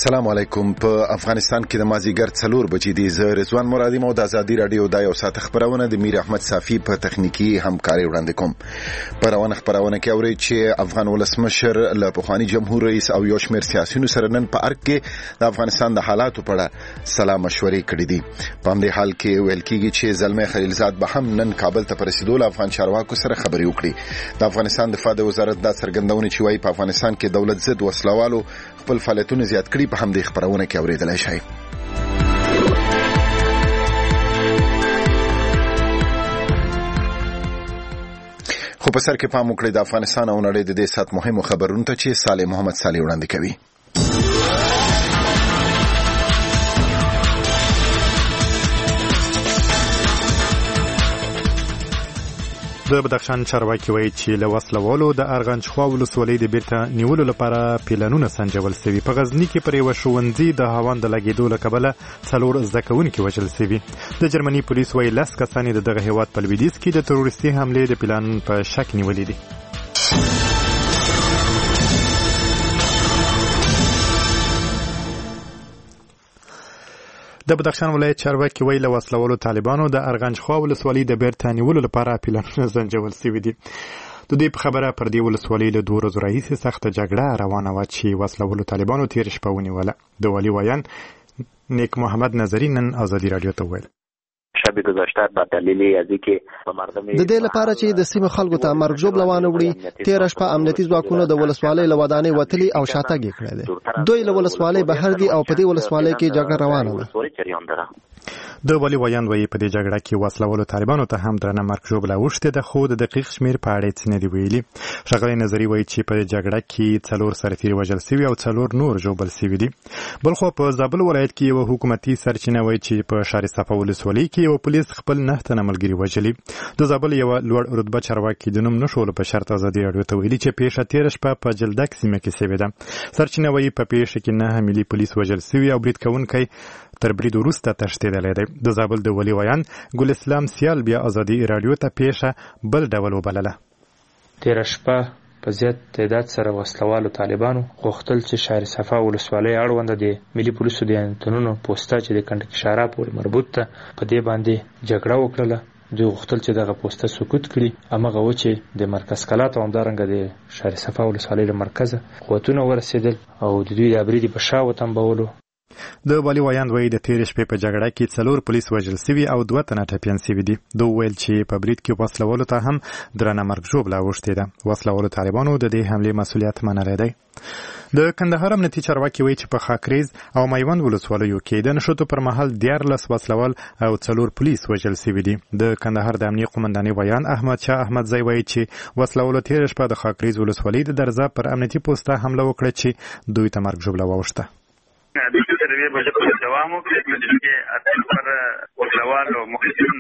السلام علیکم. په افغانستان کې د مازیګر 4 بجې دی. زه رضوان مرادی مو د ازادي رادیو د یو ساعت خبرونه د میر احمد صافی په تخنیکی همکاري وړاندې کوم. په خبرونه کې اوري چې افغان ولسمشر له پخوانی جمهور رئیس او یو شمېر سیاسيونو سره نن په ارګ کې د افغانستان د حالاتو په اړه سلا مشورې کړې دي. په همدې حال کې ویل کېږي چې زلمه خلیلزاد به هم نن کابل ته رسیدول افغان چارواکو سره خبرې وکړي. د افغانستان دفاع د وزارت د څرګندونې چې وايي په افغانستان کې دولت ضد وسلوالو خپل فعالیتونه زیات کړي. په همدې خبرونه کې اوریدلای شئ. خو په سر کې پام وکړئ د افغانستان او نړۍ د دې سات مهمو خبرونو ته چې صالح محمد صالح وړاندې کوي. د بدخشان چارواکي وایي چې له وسلوالو د ارغندچخوا ولسوالۍ د بیرته نیولو لپاره پلانونه سنجول شوي. په غزني کې پر یوه ښوونځي د هاوان د لګېدو له کبله 4 زده کوونکي وژل شوي. د جرمني پولیس وایي 10 کسان د دغه هیواد په لویدیځ کې د تروریستي حملې د پلان په شک نیولي دي. د بدخشان ولایت چارواکي وایي له وسلوالو طالبانو د ارغندچخوا ولسوالۍ د بیرته نیولو لپاره پلانونه سنجول شوي دي. د دې په خبره پر دې ولسوالۍ له 2 ورځو راهیسې سخته جګړه روانه وه چې وسلوالو طالبانو تېره شپه ونیوله. د والي ویان نیک محمد نظری نن ازادي رادیو ته وویل شب گذشته به دلیل ازی که د دې لپاره چې د سیمه خلکو ته مرګ ژوب لوانه وړي، تېره شپه امنیتي ځواکونو د ولسوالۍ له ودانۍ وتلي او شاتګ یې کړی دی. دوی له ولسوالۍ بهر دي او په دې ولسوالۍ کې جګړه روانه ده. د والي ویان وایي په دې جګړه کې وسلوالو طالبانو ته هم درنه مرګ ژوبله اوښتې ده، خو د دقیق شمېر په اړه یې څه نه دي ویلي. ښاغلی نظري وایي چې په جګړه کې 4 سرتیري وژل شوي او 4 نور ژوبل شوي دي. بلخو په زابل ولایت کې یوه حکومتي سرچینه وایي چې په شار صفا ولسوالۍ کې یو پولیس خپل 9 تنه ملګري وژلي. د زابل یوه لوړ رتبه چارواکي د نوم نشولو په شرط ازادي رادیو ته ویلي چې پیښه تېره شپه په جلدک سیمه کې شوې ده. سرچینه وایي په پیښه کې 9 ملي پولیس وژل شوي او برید کوونکی تر برید وروسته تښتېدلی دی. د زابل د والي ویان ګل اسلام سیال بیا ازادي رادیو ته پیښه بل ډول وبلله. تېره شپه په زیات تعداد سره وسلوالو طالبانو غوښتل چې شار صفا ولسوالۍ اړونده د ملي پولیسو د انتنونو پوسته چې د کنډکشاره پورې مربوط ده په دې باندې جګړه وکړله. دوی غوښتل چې دغه پوسته سقوط کړي. همغه و چې د مرکز کلات او همدارنګه د شار صفا ولسوالۍ له مرکزه قوتونه ورسېدل او د دوی د برید په شا وتنبولو. د والي ویان وایي د تېرې شپې په جګړه کې 4 پولیس وژل شوي او 2 تنه ټپیان شوي دي. دوی ویل چې په برید کې وسلوالو ته هم درنه مرګ ژوبله اوښتې ده. وسلوالو طالبانو د دې حملې مسؤلیت منلی دی. د کندهار امنیتي چارواکي وایي چې په خاکریز او میوند ولسوالیو کې د نښتو پر مهال 14 وسلوال او 4 پولیس وژل شوي دي. د کندهار د امنیه قومندانۍ ویان احمد شاه احمدزی وایي چې وسلوالو تېره شپه د خاکریز ولسوالۍ د درزا پر امنیتي پوسته حمله وکړه چې دوی ته مرګ ژوبله واوښته. د دې سروې په دوام وکړي چې اصل پر وسلوالو مخالفین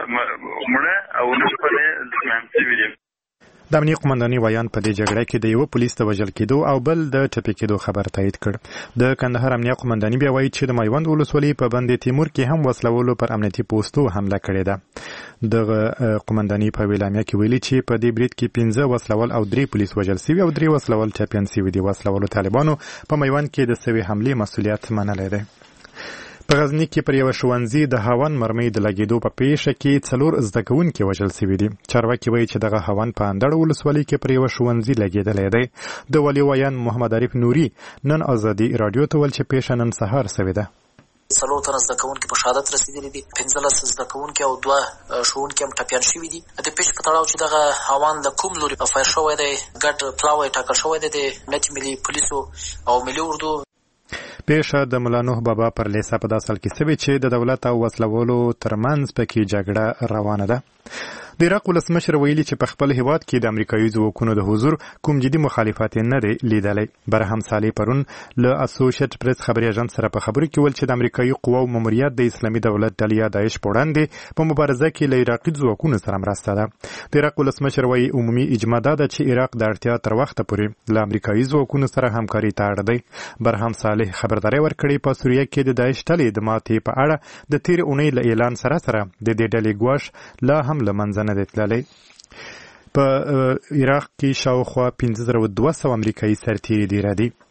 مړه او نشپله ځمام شوي دي. د امنیه قومندانۍ ویان په دې جګړه کې د یو پولیس د وژل کېدو او بل د ټپي کېدو خبر تایید کړ. د کندهار امنیه قومندانۍ بیا وایي چې د میوند ولسوالۍ په بند تیمور کې هم وسلوالو پر امنیتي پوستو حمله کړې ده. دغه قومندانۍ په اعلامیه کې ویلي چې په دې برید کې 15 وسلوال او 3 پولیس وژل شوي او 3 وسلوال ټپیان شوي دي. وسلوالو طالبانو په میوند کې د شوې حملې مسؤلیت منلی دی. په غزني کې پر یوه ښوونځي د هاون مرمۍ د لګېدو په پیښه کې 4 زده کوونکي وژل شوي دي. چارواکي وایي چې دغه هاون په اندړ ولسوالۍ کې پر یوه ښوونځي لګېدلی دی. د والي ویان محمد عارف نوري نن ازادي رادیو ته ویل چې پیښه نن سهار شوې ده. 4 تنه زده کوونکي په شهادت رسېدلي دي، 15 زده کوونکي او 2 ښوونکي هم ټپیان شوي دي. د پیښې په تړاو چې دغه هاون د کوم لوري فایر شوی دی، ګډ پلاوی ټاکل شوی دی د امنیت ملي پولیسو او ملي اردو. پیښه د ملا نوح بابا پر لیسه په داسل کې شوې چې د دولت او وسلوالو ترمنځ پکې جګړه روانه ده. د عراق ولسمشر ویلي چې په خپل هیواد کې د امریکایي ځواکونو د حضور کوم جدي مخالفت نه دی لیدلی. برهم صالح پرون له اسوسییټ پریس خبري اژانس سره په خبرو کې ویل چې د امریکایي قواو ماموریت د اسلامي دولت ډلې یا داعش په وړاندې په مبارزه کې له عراقي ځواکونو سره مرسته ده. د عراق ولسمشر وایي عمومي اجماع ده چې عراق د اړتیا تر وخته پورې له امریکایي ځواکونو سره همکاري ته اړ دی. برهم صالح خبرداری ورکړې په سوریه کې د داعش ډلې د ماتې په اړه د تېرې اونۍ له اعلان سره د دې ډلې ګواښ لا هم له منځه نه دی تللی. په عراق کې شاوخوا 5200 امریکایي سرتیري دي.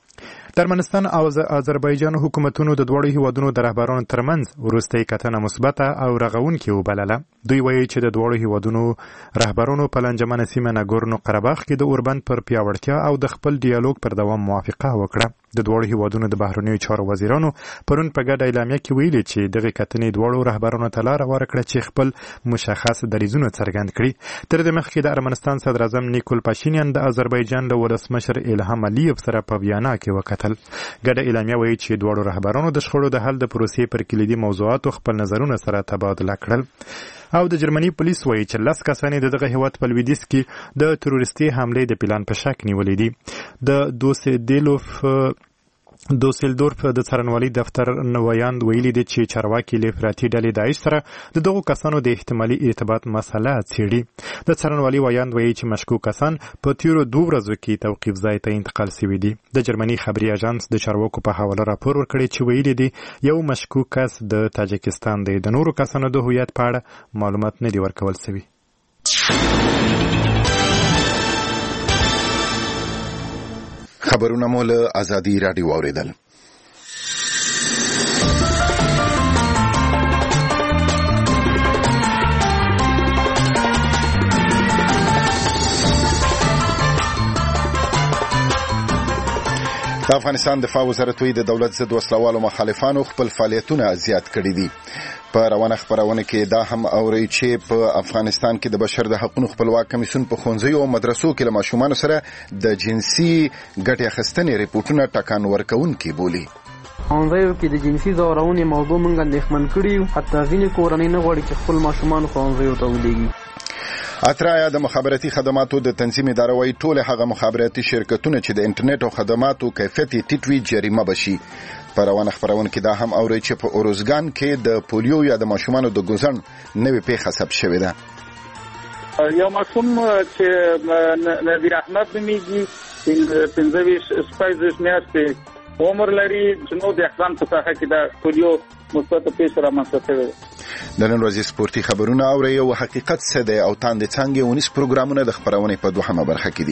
د ارمنستان او آذربایجان حکومتونو د دواړو هیوادونو د رهبرانو ترمنځ وروستۍ کتنه مثبته او رغونکې وبلله. دوی وایي چې د دواړو هیوادونو رهبرانو په لنجمنه سیمه ناګورنو قرهباغ کې د اوربند پر پیاوړتیا او د خپل ډیالوګ پر دوام موافقه وکړه. د دواړو هیوادونو د بهرنیو چارو وزیرانو پرون په ګډه اعلامیه کې ویلي چې دغه کتنې دواړو رهبرانو ته لاره ورکړه چې خپل مشخص دریځونه څرګند کړي. تر دې مخکې د ارمنستان صدر اعظم نیکول پاشینیان د آذربایجان له ولسمشر الهام الیف سره په ویانا کې وکتل. ګډه اعلامیه وایي چې دواړو رهبرانو د شخړو د حل د پروسې پر کلیدي موضوعاتو خپل نظرونه سره تبادله کړل. او د جرمني پولیس وایي چې 10 کسان د دغه هیواد په لویدیځ کې د تروریستي حملې د پلان په شک نیولې دي. د دوسلدورف د څارنوالۍ دفتر نویاند ویلي دي چې چارواکي له افراطي ډلې داعش سره د دغو کسانو د احتمالي ارتباط مسله څېړي. د څارنوالۍ ویاند وایي چې مشکوک کسان په تیرو 2 ورځو کې توقیف ځای ته انتقال شوي دي. د جرمني خبري اژانس د چارواکو په حواله راپور ورکړی چې ویلي دي یو مشکوک کس د تاجکستان دی. د نورو کسانو د هویت په اړه معلومات نه دي ورکول شوي. خبرونه مو له ازادي راډیو اوریدل. د افغانستان دفاع وزارت د دولت ضد وسلوالو مخالفانو خپل فعالیتونه زیات کړي دي. په روانه خبرونه کې دا هم اوري چې په افغانستان کې د بشر د حقوقو خپلواک کمیسیون په ښوونځیو او مدرسو کې له ماشومانو سره د جنسي ګټې اخیستنې ریپورتونه ټاکان ورکوونکي بولي. ښوونځیو کې د جنسي ځورونې موضوع موږ اندېښمن کړي یو. حتی ځینې کورنۍ نه غواړي چې خپل ماشومان ښوونځیو ته ولېږي. اترایا د مخابراتي خدماتو د تنظیم اداره وايي ټول هغه مخابراتي شرکتونه چې د انټرنیټ او خدماتو کیفیت ټیټ وي جریمه بشي. په روانه خبرونه کې دا هم اوري چې په اوروزګان کې د پولیو یا د ماشومانو د ګوزن نوې پیښه ثبت شوې ده. یو ماشوم چې نذیر احمد نومیږي 15 میاشتې عمر لري چې نو د احسان په ساحه کې د پولیو مثبت پیښه رامنځته شوې ده. د نن ورځې سپورتي خبرونه اوري او حقیقت څه دی او تاندې څنګه ونیس پروګرامونه د خبرونه په دوهمه برخه کې دي.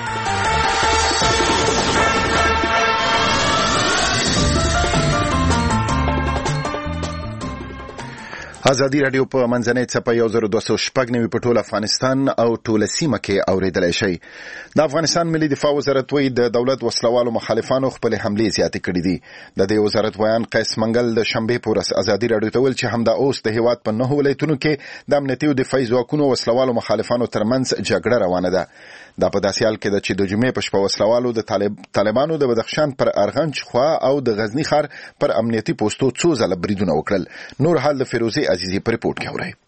ازادي رادیو په منځنۍ څپه 1290 په ټول افغانستان او ټول سیمه کې اوریدلای شي. د افغانستان ملي دفاع وزارت وایي د دولت وسلوالو مخالفانو خپل حملې زیاتې کړې دي. د دې وزارت بیان قیس منګل د شنبې په ورځ ازادي رادیو ته ویل چې همدا اوس د هیواد په 9 ولایتونو کې د امنیتي او دفاعي ځواکونو وسلوالو مخالفانو ترمنځ جګړه روانه ده. دا په داسې حال کې ده چې د جمعې په شپه وسلوالو د طالبانو د بدخشان پر ارغنج خوا او د غزنی ښار پر امنیتي پوسټو څو ځله بریدونه وکړل. نور حال د فیروزي عزیزي په ریپورت کې اورئ.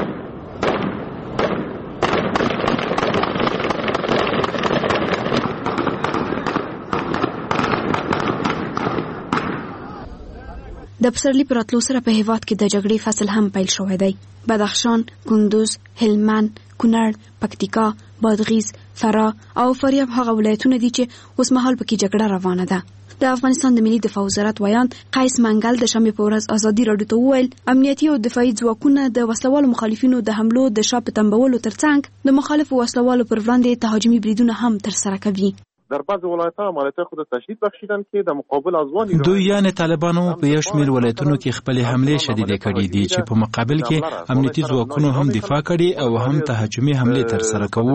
د پسرلي پر راتلو سره په هیواد کې د جګړې فصل هم پیل شوی دی. بدخشان، کندوز، هلمند، کونړ، پکتیکا، بادغیس، فراه او فاریاب هغه ولایتونه دي چې اوس مهال پکې جګړه روانه ده. د افغانستان د ملي دفاع وزارت ویان قیس منګل د شنبې په ورځ ازادي راډیو ته وویل امنیتي او دفاعي ځواکونه د وسلوالو مخالفینو د حملو د شاپ تنبولو ترڅنګ د مخالفو وسلوالو پر وړاندې تهاجمي بریدونه هم ترسره کوي. در بعض ولایت‌ها عملیات خود تشدید بخشیدن که در مقابل ازوان دوی یعنی طالبانو په یو شمېر ولایتونو کې خپل حملې شدیده کړې دي چې په مقابل کې امنیتي ځواکونو هم دفاع کړي او هم تهاجمي حملې ترسره کوي.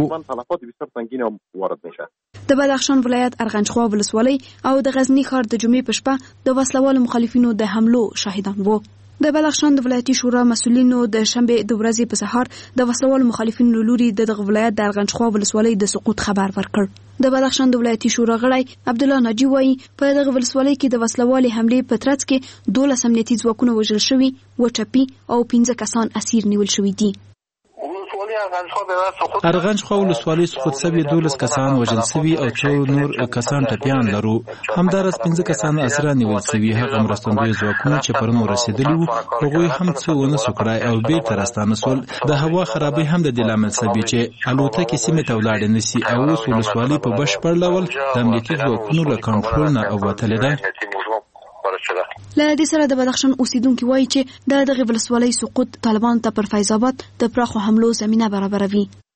د بدخشان ولایت ارغنجخوا ولسوالۍ او د غزنی ښار د جمعې په شپه د وسلوالو مخالفینو د حملو شاهدان وو. د بدخشان د ولایتي شورا مسؤلینو د شنبې د ورځې په سهار د وسلوالو مخالفینو لوري د دغه ولایت د ارغنجخوا ولسوالۍ د سقوط خبر ورکړ. د بدخشان د ولایتي شورا غړی عبدالله ناجی وایي په دغه ولسوالۍ کې د وسلوالي حملې په ترڅ کې 12 امنیتي ځواکونه وژل شوي، وټپي او 15 کسان اسیر نیول شوي دي. ارغنجخوا ولسوالۍ سقوط شوي 12 کسان وژل شوي او څو نور کسان ټپیان لرو. همدارس 15 کسان اسیران نیول شوي. هغه مرستندوی ځواکونه چې پرون رسیدلي وو هغوی هم څه ونه سو کړای او بیرته راستانه سول. د هوا خرابې هم د دې لامل شوي چې الوتکې سیمې ته ولاړې نشي او اوس ولسوالۍ په بشپړ ډول د امنیتي ځواکونو له کنټرول نه ووتلې ده. له دې سره د بدخشان اوسیدونکو وایي چې دغه ولسوالۍ سقوط طالبان ته پر فیض آباد د پراخو حملو زمينه برابروي.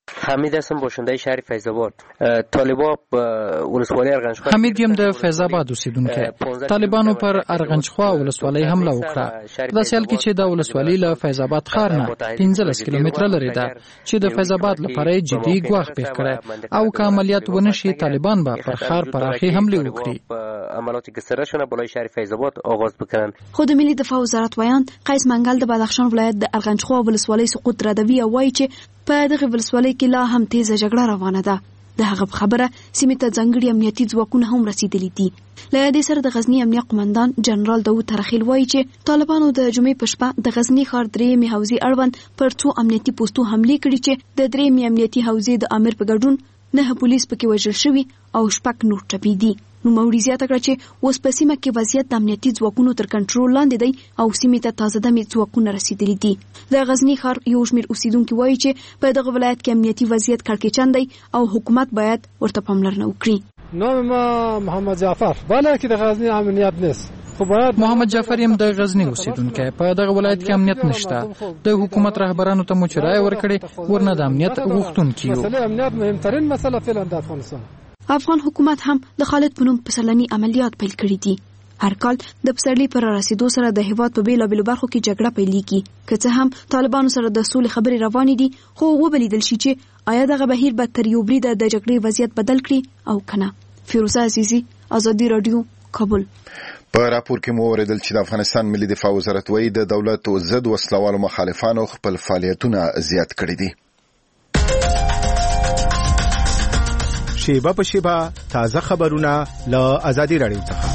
حمید هستم، باشنده شهر فیض آباد. طالبان ولسوالی ارغنجخوا. حمید یم د فیض آباد اوسیدونکی. طالبانو پر ارغنجخوا ولسوالۍ حمله وکړه. دا سیال کې چې د ولسوالۍ له فیض آباد ښار نه 15 کیلومتره لري ده چې د فیض آباد لپاره جدي ګواښ پیښ کړی او که عملیات ونشي طالبان به پر ښار پراخي حمله وکړي. عملیات گسترده شونه بالای شهر فیض آباد آغاز بکنن. خود ملي دفاع وزارت ویان قیس منګل د بدخشان ولایت د ارغنجخوا ولسوالۍ سقوط ردوي او وایي چې په دغه ولسوالۍ کې لا هم تیزه جګړه روانه ده. د هغه خبره سیمې ته ځانګړي امنیتي ځواکونه هم رسیدلي دي. له دې سره د غزنی امنیه قومندان جنرال داود ترخیل وایي چې طالبانو د جمعې په شپه د غزنی ښار درېیمې حوزې اړوند پر څو امنیتي پوسټو حملې کړې چې د درېیمې امنیتي حوزې د امیر په ګډون 9 پولیس پکې وژل شوي او 6 نور ټپي دي. نو موري زیاته کړه چې اوس په سیمه کې وضعیت د امنیتي ځواکونو تر کنټرول لاندې دی او سیمې ته تازه دمې ځواکونه رسیدلي دي. د غزنی ښار یو شمېر اوسیدونکي وایي چې په دغه ولایت کې امنیتي وضعیت کړکېچن دی او حکومت باید ورته پاملرنه وکړي. نام ما محمد جعفر، بالا کې د غزنی امنیت نیست. محمد جعفر یم د غزنی اوسیدونکی. په دغه ولایت کې امنیت نشته. د حکومت رهبرانو ته مو چې رایه ورکړې ورنه د امنیت غوښتونکي یو. مسله امنیت مهمترین مسله فعلا د افغانستان. افغان حکومت هم د خالد په نوم پسرلني عملیات پیل کړي دي. هر کال د پسرلي پر رسیدو سره د هیواد په بیلابیلو برخو کې جګړه پیلېږي. که څه هم طالبانو سره د سولې خبرې روانې دي خو وبلیدل شي چې آیا دغه بهیر به تر یو بریده د جګړې وضعیت بدل کړي او کنه. فیروزه عزیزی، آزادي رادیو، کابل. په راپور کې مو اوریدل چې د افغانستان ملي دفاع وزارت وایي د دولت ضد وسلوالو مخالفانو خپل فعالیتونه زیات کړي دي. شیبه په شیبه تازه خبرونه له آزادي رادیو څخه.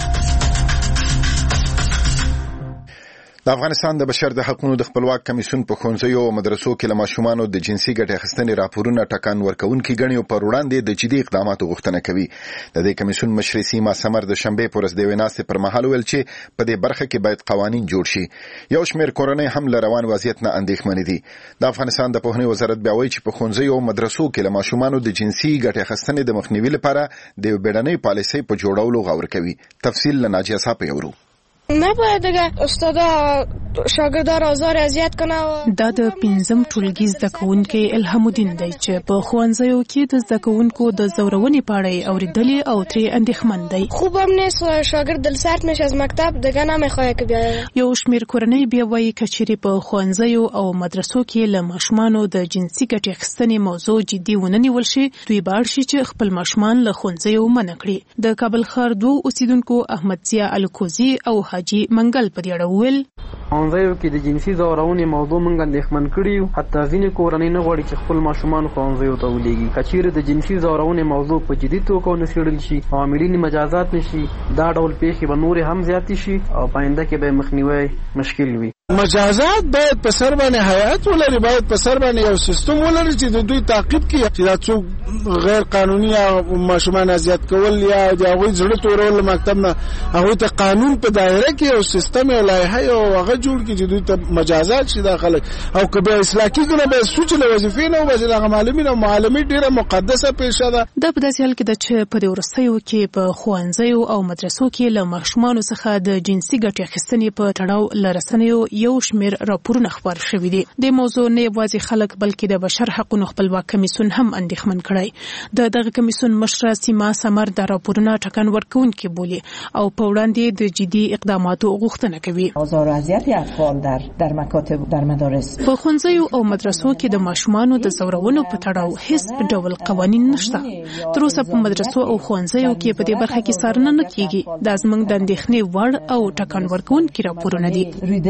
د افغانستان د بشر د حقوقو د خپلواک کمیسیون په ښوونځیو او مدرسو کې له ماشومانو د جنسي ګټې اخیستنې راپورونه ټکان ورکوونکي ګڼي او پر وړاندې د جدي اقداماتو غوښتنه کوي. د دې کمیسیون مشر سیما سمر د شنبې په ورځ د یوې ناستې پر مهال ویل چې په دې برخه کې باید قوانین جوړ شي. یو شمېر کورنۍ هم له روان وضعیت نه اندېښمنې دي. د افغانستان د پوهنې وزارت بیا وایي چې په ښوونځیو او مدرسو کې له ماشومانو د جنسي ګټې اخیستنې د مخنیوي لپاره د یو بیړنۍ پالیسۍ په جوړولو غور کوي. تفصیل له ناجیه صاحب یورو. نباید دیگه استادا شاگردان آزار اذیت کنه. دا د 5م ټولګي زده کوونکی الهام الدین دی چې په ښوونځیو کې د زده کوونکو د زورونې په اړه اوریدلې او ترې اندېښمن دی. خوبم نیست شاگرد دلسرد میشه از مکتب دیگه نمیخواد که بیاید. یو شمېر کورنۍ بیا وایي که چیرې په ښوونځیو او مدرسو کې له ماشومانو د جنسي ګټې اخیستنې موضوع جدي ونه نیول شي دوی به اړ شي چې خپل ماشومان له ښوونځیو منع کړي. د کابل ښار 2 اوسیدونکو احمد ضیا الکوزي او حاجی منګل په دې اړه وویل ښوونځیو کې د جنسي ځورونې موضوع موږ اندېښمن کړي یو. حتی ځینې کورنۍ نه غواړي چې خپل ماشومان ښوونځیو ته ولېږي. که چیرې د جنسي ځورونې موضوع په جدي توګه ونه څېړل شي او عاملین مجازات نشي دا ډول پیښې به نورې هم زیاتې شي او په آینده کې به مخنیوی مشکل وي. مجازات باید په سر باندې حیات ولري، باید په سر باندې یو سیستم ولري چې د دوی تعقیب کړي چې دا څوک غیر قانوني ماشومان اذیت کول یا د هغوی زړه تورول مکتب نه هغوی ته قانون په دایره کې یو سیستم او لایحه او هغه جوړ کړي چې دوی ته مجازات شي داخله او که به اصلاح کېږي نه به سوچ له وظیفې نه وباسي. دغه معلمین او معلمې ډېره مقدسه پیشه ده. دا په داسې حال کې ده چې په دې وروستیو کې په ښوونځیو او مدرسو کې له ماشومانو څخه د جنسي ګټې اخیستنې په تړاو له رسنیو یو شمېر راپورونه خپاره شوي دي. د موضوع نه یوازې خلک بلکې د بشر حقوقو خپلواک کمیسیون هم اندېښمن کړی. د دغه کمیسیون مشره سیما سمر د راپورونه ټکان ورکوونکي بولي او په وړاندې د جدي اقداماتو غوښتنه کوي. آزار و اذیت اطفال در مکاتب در مدارس په ښوونځیو او مدرسو کې د ماشومانو د زورونو په تړاو هیڅ ډول قوانین نشته. تر اوسه په مدرسو او ښوونځیو کې په دې برخه کې څارنه نه کیږي. دا زموږ د اندېښنې وړ او ټکان ورکوونکي راپورونه دي.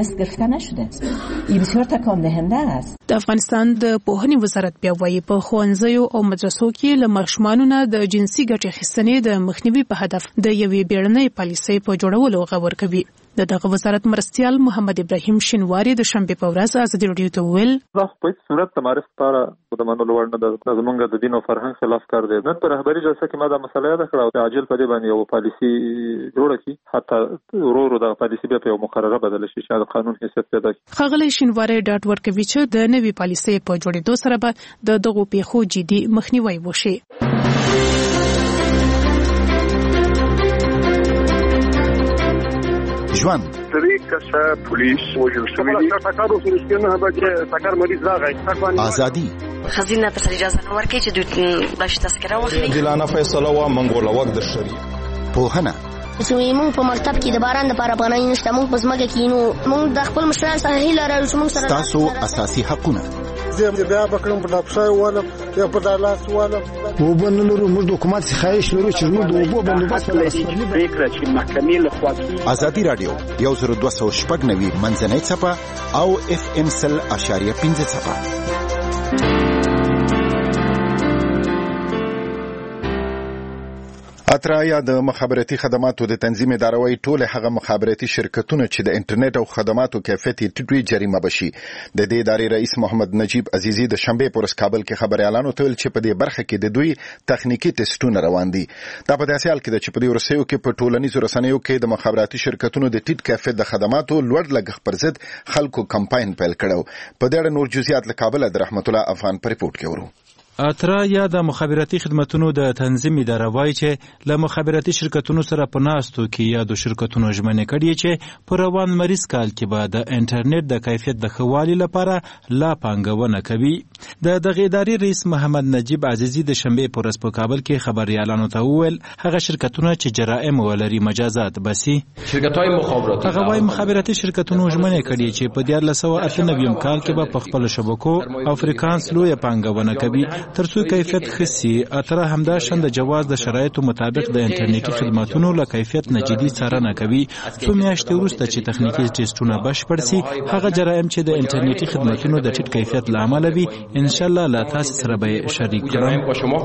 این بسیار تکان دهنده است. د افغانستان د پوهنې وزارت بیا وایي په ښوونځیو او مدرسو کې له ماشومانو نه د جنسي ګټې اخیستنې د مخنیوي په هدف د یوې بیړنۍ پالیسۍ په جوړولو غور کوي. دغه وزارت مرستیال محمد ابراهیم شینواری د شنبې په ورځ ازادي رادیو ته وویل په هیڅ صورت د معرفت لپاره د منلو وړ نه ده. زمونږ د دین او فرهنګ خلاف کار دی. نن په رهبري جلسه کې ما دا مسله یاده کړه او عاجل په دې باندې یو پالیسي جوړه کړي حتی ورو د پالیسي بیا په یو مقرره بدل شي چې د قانون حیثیت پیدا کړي. ښاغلی شینواری ډاډ ورکوي چې د نوې پالیسۍ په جوړېدو سره به د دغو پیښو جدي مخنیوی وشي. ژوند ازادي خزینه تر اجازه نه ورکړي چې دوی بلش تذکره واخلي دلانه فیصله وا منګوله وخت د شری پوهنه موږ په مکتب کې د باران لپاره پناه نشته موږ په ځمکه کې نو موږ د خپل مشرانو سره هیله لرو چې موږ سره تاسو اساسي حقونه زه بیا بکړم په دپښای ولم یا په دالاس ولم وبنلرو موږ د حکومت څخه خواهش لرو چې موږ د اوبو بندوبست پریکړه چې محکمې له خوا ازادي رادیو 102.9 منځنۍ څپه او FM 100.5 څپه. اترا یا د مخابراتي خدماتو د تنظیم ادارهوي ټول هغه مخابراتي شرکتونه چې د انټرنیټ او خدماتو کیفیت ټیټوي جریمه بشي. د دې ادارې رئیس محمد نجیب عزیزی د شنبه پر کابل کې خبر اعلان وکړ چې په دې برخه کې د دوی تخنیکی ټیسټونه روان دي. دا په داسې حال کې چې په دې ورسېو کې په ټولنیزو رسنیو کې د مخابراتي شرکتونو د ټیټ کیفیت د خدماتو لوړ لګښت پر ضد خلکو کمپاین پیل کړو. په دې اړه نور جزئیات له کابل د رحمت الله افغان په ریپورت کې ورو. اترا یا د مخابراتي خدماتو د تنظیم اداره وایي چې له مخابراتي شرکتونو سره په ناستو کې یا د شرکتونو ژمنې کړي چې په روان مریض کال کې به د انټرنیټ د کیفیت د ښه والي لپاره لا پانګونه کوي. د دغه ادارې رئیس محمد نجیب عزیزی د شنبه په ورځ په کابل کې خبريالانو ته وویل هغه شرکتونه چې جرائم ولري مجازات بسي. شرکت‌های مخابراتی هغه وايي مخابراتي شرکتونو ژمنې کړي چې په 1998 کال کې به په خپل شبکو او فریکانس لوی پانګونه کوي ترڅو کیفیت خسي. اترا همدا شند جواز د شرایطو مطابق د انټرنیټي خدماتونو له کیفیت نجدي څارنه کوي. څو میاشتې وروسته چې تخنیکی ټیسټونه بشپړ شي هغه جرایم چې د انټرنیټي خدماتونو د ټیټ کیفیت لامل وي ان شاء الله لا تاسو سره به شریک کړم.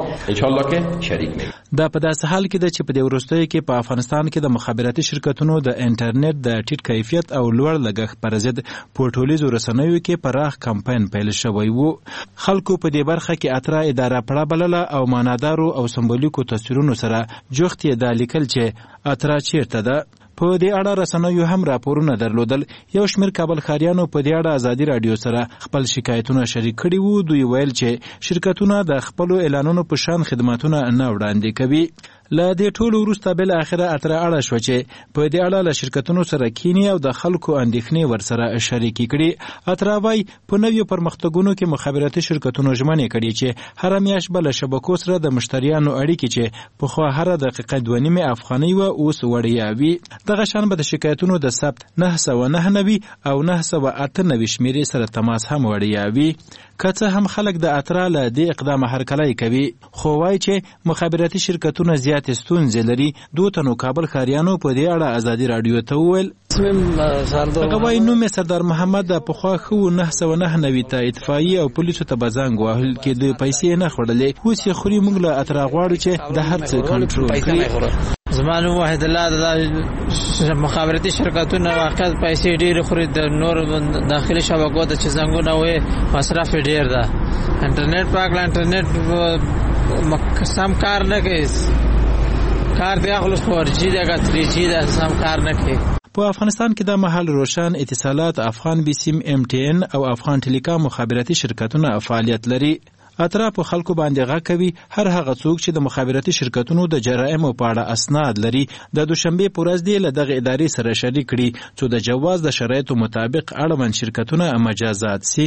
دا په داسې حال کې ده چې په دې وروستیو کې په افغانستان کې د مخابراتي شرکتونو د انټرنیټ د ټیټ کیفیت او لوړ لګښت پر ضد په ټولیزو رسنیو کې پراخ کمپاین پیل شوی وو. خلکو په دې برخه کې اترا اداره پړه بلله او مانادارو او سمبولیکو تصویرونو سره جوخت یې دا لیکل چې اترا چیرته ده. په دې اړه رسنیو هم راپورونه درلودل. یو شمېر کابل ښاریانو په دې اړه ازادي رادیو سره خپل شکایتونه شریک کړي وو. دوی ویل چې شرکتونه د خپلو اعلانونو په شان خدماتونه نه وړاندې کوي. له دې ټولو وروسته بل اخره اترا اړه شو چې په دې اړه له شرکتونو سره کینی او د خلکو اندېښنې ورسره شریکې کړي. اترا وايي په نویو پرمختګونو کې مخابراتي شرکتونو ژمنې کړي چې هر میاشت بل شبکو سره د مشتریانو اړیکې چې په خو هر دقیقه 2.5 افغانۍ و اوس وړیا وي. دغه شان به د شکایتونو د ثبت 999 او 998 شمیرې سره تماس هم وړیا وي. که څه هم خلک د اترا له دې اقدام هرکلی کوي خو وایي چې مخابراتي شرکتونه زیات ستونزې لري. دوه تنو کابل ښاریانو په دې اړه ازادي رادیو ته وویل هغه وایي نوم سردار محمد پخوا ښه 999 ته اطفایي او پولیسو ته به زنګ وهل کې د پیسې نه خوړلې اوس یې خوري. موږ له اترا غواړو چې د هر څه کنټرول کړي. زمانو واحد الله د مخابراتي شرکتونو واقعا پیسې ډېر خوري. د نور داخلي شبکو د چزنګونو وې مصرف ډېر ده. انټرنیټ پاکلا انټرنیټ سم کار نه کوي. کار دی خلاص 4G دغه 3G د سم کار نه کوي. په افغانستان کې د محل روشن اتصالات، افغان بیسیم، MTN او افغان ټیلیکام مخابراتي شرکتونه فعالیت لري. اترا په خلکو باندې غږ کوي هر هغه څوک چې د مخابراتي شرکتونو د جرایمو په اړه اسناد لري د دوشنبه په ورځ دی له دغه ادارې سره شریک کړي چې د جواز د شرایطو مطابق اړوند شرکتونه مجازات سي.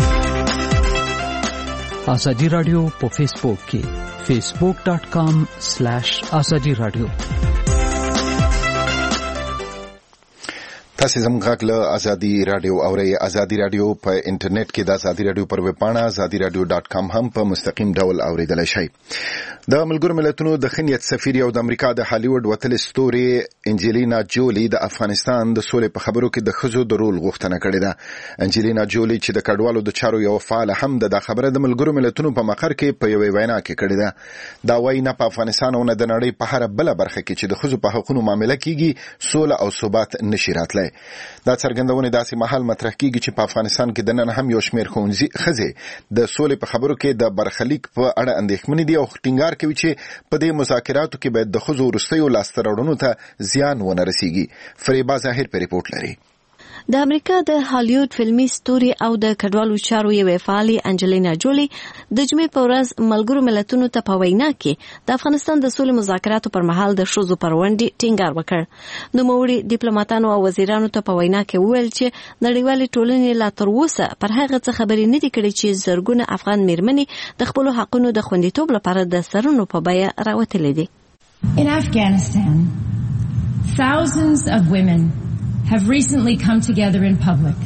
ازادي رادیو په فیسبوک کې facebook.com/azadi radio. تاسو زموږ غږ له ازادي رادیو اورئ. ازادي رادیو په انټرنیټ کې د ازادي رادیو پر ویب پاڼه azadiradio.com هم په مستقیم ډول اوریدلای شئ. د ملګرو ملتونو د خنیت سفیر او د امریکا د هالیوډ وتل ستوري انجلینا جولی د افغانستان د سولې په خبرو کې د ښځو د رول غوښتنه کړې ده. انجلینا جولی چې د کډوالو د چارو یو فعال هم د خبره د ملګرو ملتونو په مقر کې په یوې وینا کې کړې ده. دا وایي نه په افغانستان او نه د نړۍ په هر بل برخه کې چې د ښځو په حقوقو معاملې کیږي سوله او ثبات نشي راتلای. دا څرګندونه داسې محل مطرح کیږي چې په افغانستان کې د نن هم یو شمېر ښځې د سولې په خبرو کې د برخلیک په اړه اندېښمنې دي او ټینګار کوي چې په دې مذاکراتو کې باید د ښځو وروستیو لاسته راوړنو ته زیان ونه رسیږي. فریبا ظاهر په ریپورت لري. د امریکا د هالیوډ فلمي ستوري او د کډوالو چارو یوې فعالې انجلینا جولی د جمعې په ورځ ملګرو ملتونو ته په وینا کې د افغانستان د سولې مذاکراتو پر مهال د ښځو پر ونډې ټینګار وکړ. نوموړي ډیپلوماټانو او وزیرانو ته په وینا کې وویل چې نړیوالې ټولنې لا تر اوسه پر هغه څه خبرې نه دي کړې چې زرګونه افغان میرمنې د خپلو حقونو د خوندیتوب لپاره د سرونو په بیه راوتلې دي. In Afghanistan, thousands of women have recently come together in public.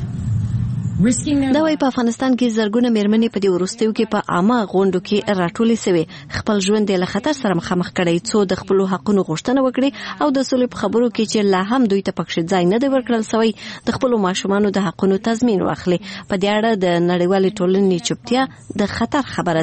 دا وایي په افغانستان کې زرګونه میرمنې په دې وروستیو کې په عامه غونډو کې راټولې شوې، خپل ژوند له خطر سره مخامخ کړی څو د خپلو حقونو غوښتنه وکړي او د سولې په خبرو کې چې لا هم دوی ته پکښې ځای نه دی ورکړل شوی د خپلو ماشومانو د حقونو تضمین واخلي. په دې اړه د نړیوالې ټولنې چوپتیا د خطر خبره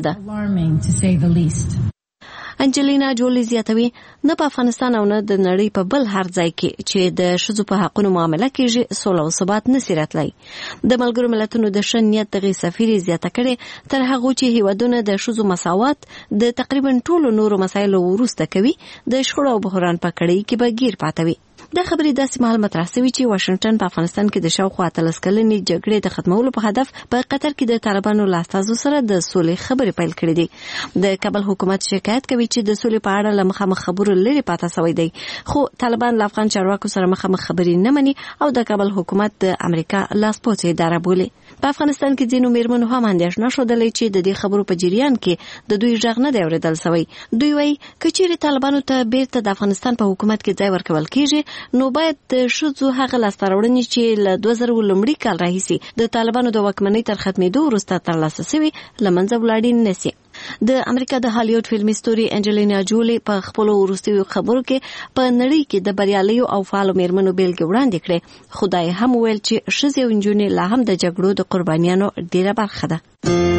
ده. انجلینا جولی زیاتوي نه په افغانستان او نه د نړۍ په بل هر ځای کې چې د ښځو په حقونو معامله کېږي سوله او ثبات نشي راتلی. د ملګرو ملتونو د ښه نیت دغې سفیرې زیاته کړې تر هغو چې هیوادونه د ښځو مساوات د تقریبا ټولو نورو مسایلو وروسته کوي د شخړو او بحران په کړۍ کې به ګیر پاته وي. دا خبرې داسې مهال مطرح شوې چې واشنګټن په افغانستان کې د شاوخوا 13 کلنې جګړې د ختمولو په هدف په قطر کې د طالبانو له استازو سره د سولې خبرې پیل کړې دي. د کابل حکومت شکایت کوي چې د سولې په اړه له مخامخ خبرو لري پاتې شوی دی، خو طالبان له افغان چارواکو سره مخامخ خبرې نه مني او د کابل حکومت د امریکا لاسپوڅې اداره بولي. په افغانستان کې ځینو میرمنو هم اندېښنه ښودلې چې د دې خبرو په جریان کې د دوی غږ نه دی اورېدل شوی. دوی وایي که چیرې طالبانو ته بیرته د افغانستان په حکومت کې ځای ورکول کېږي نو باید د ښځو هغه لاسته راوړنې چې له 2000 لومړي کال راهیسې د طالبانو د واکمنۍ تر ختمېدو وروسته ترلاسه شوي له منځه ولاړې نه سي. د امریکا د هالیوډ فلمي ستوري انجلینا جولی په خپلو وروستیو خبرو کې په نړۍ کې د بریالیو او فعالو میرمنو بیلګې وړاندې کړې. خدای هم ویل چې ښځې او نجونې لا هم د جګړو د قربانیانو ډیره برخه ده.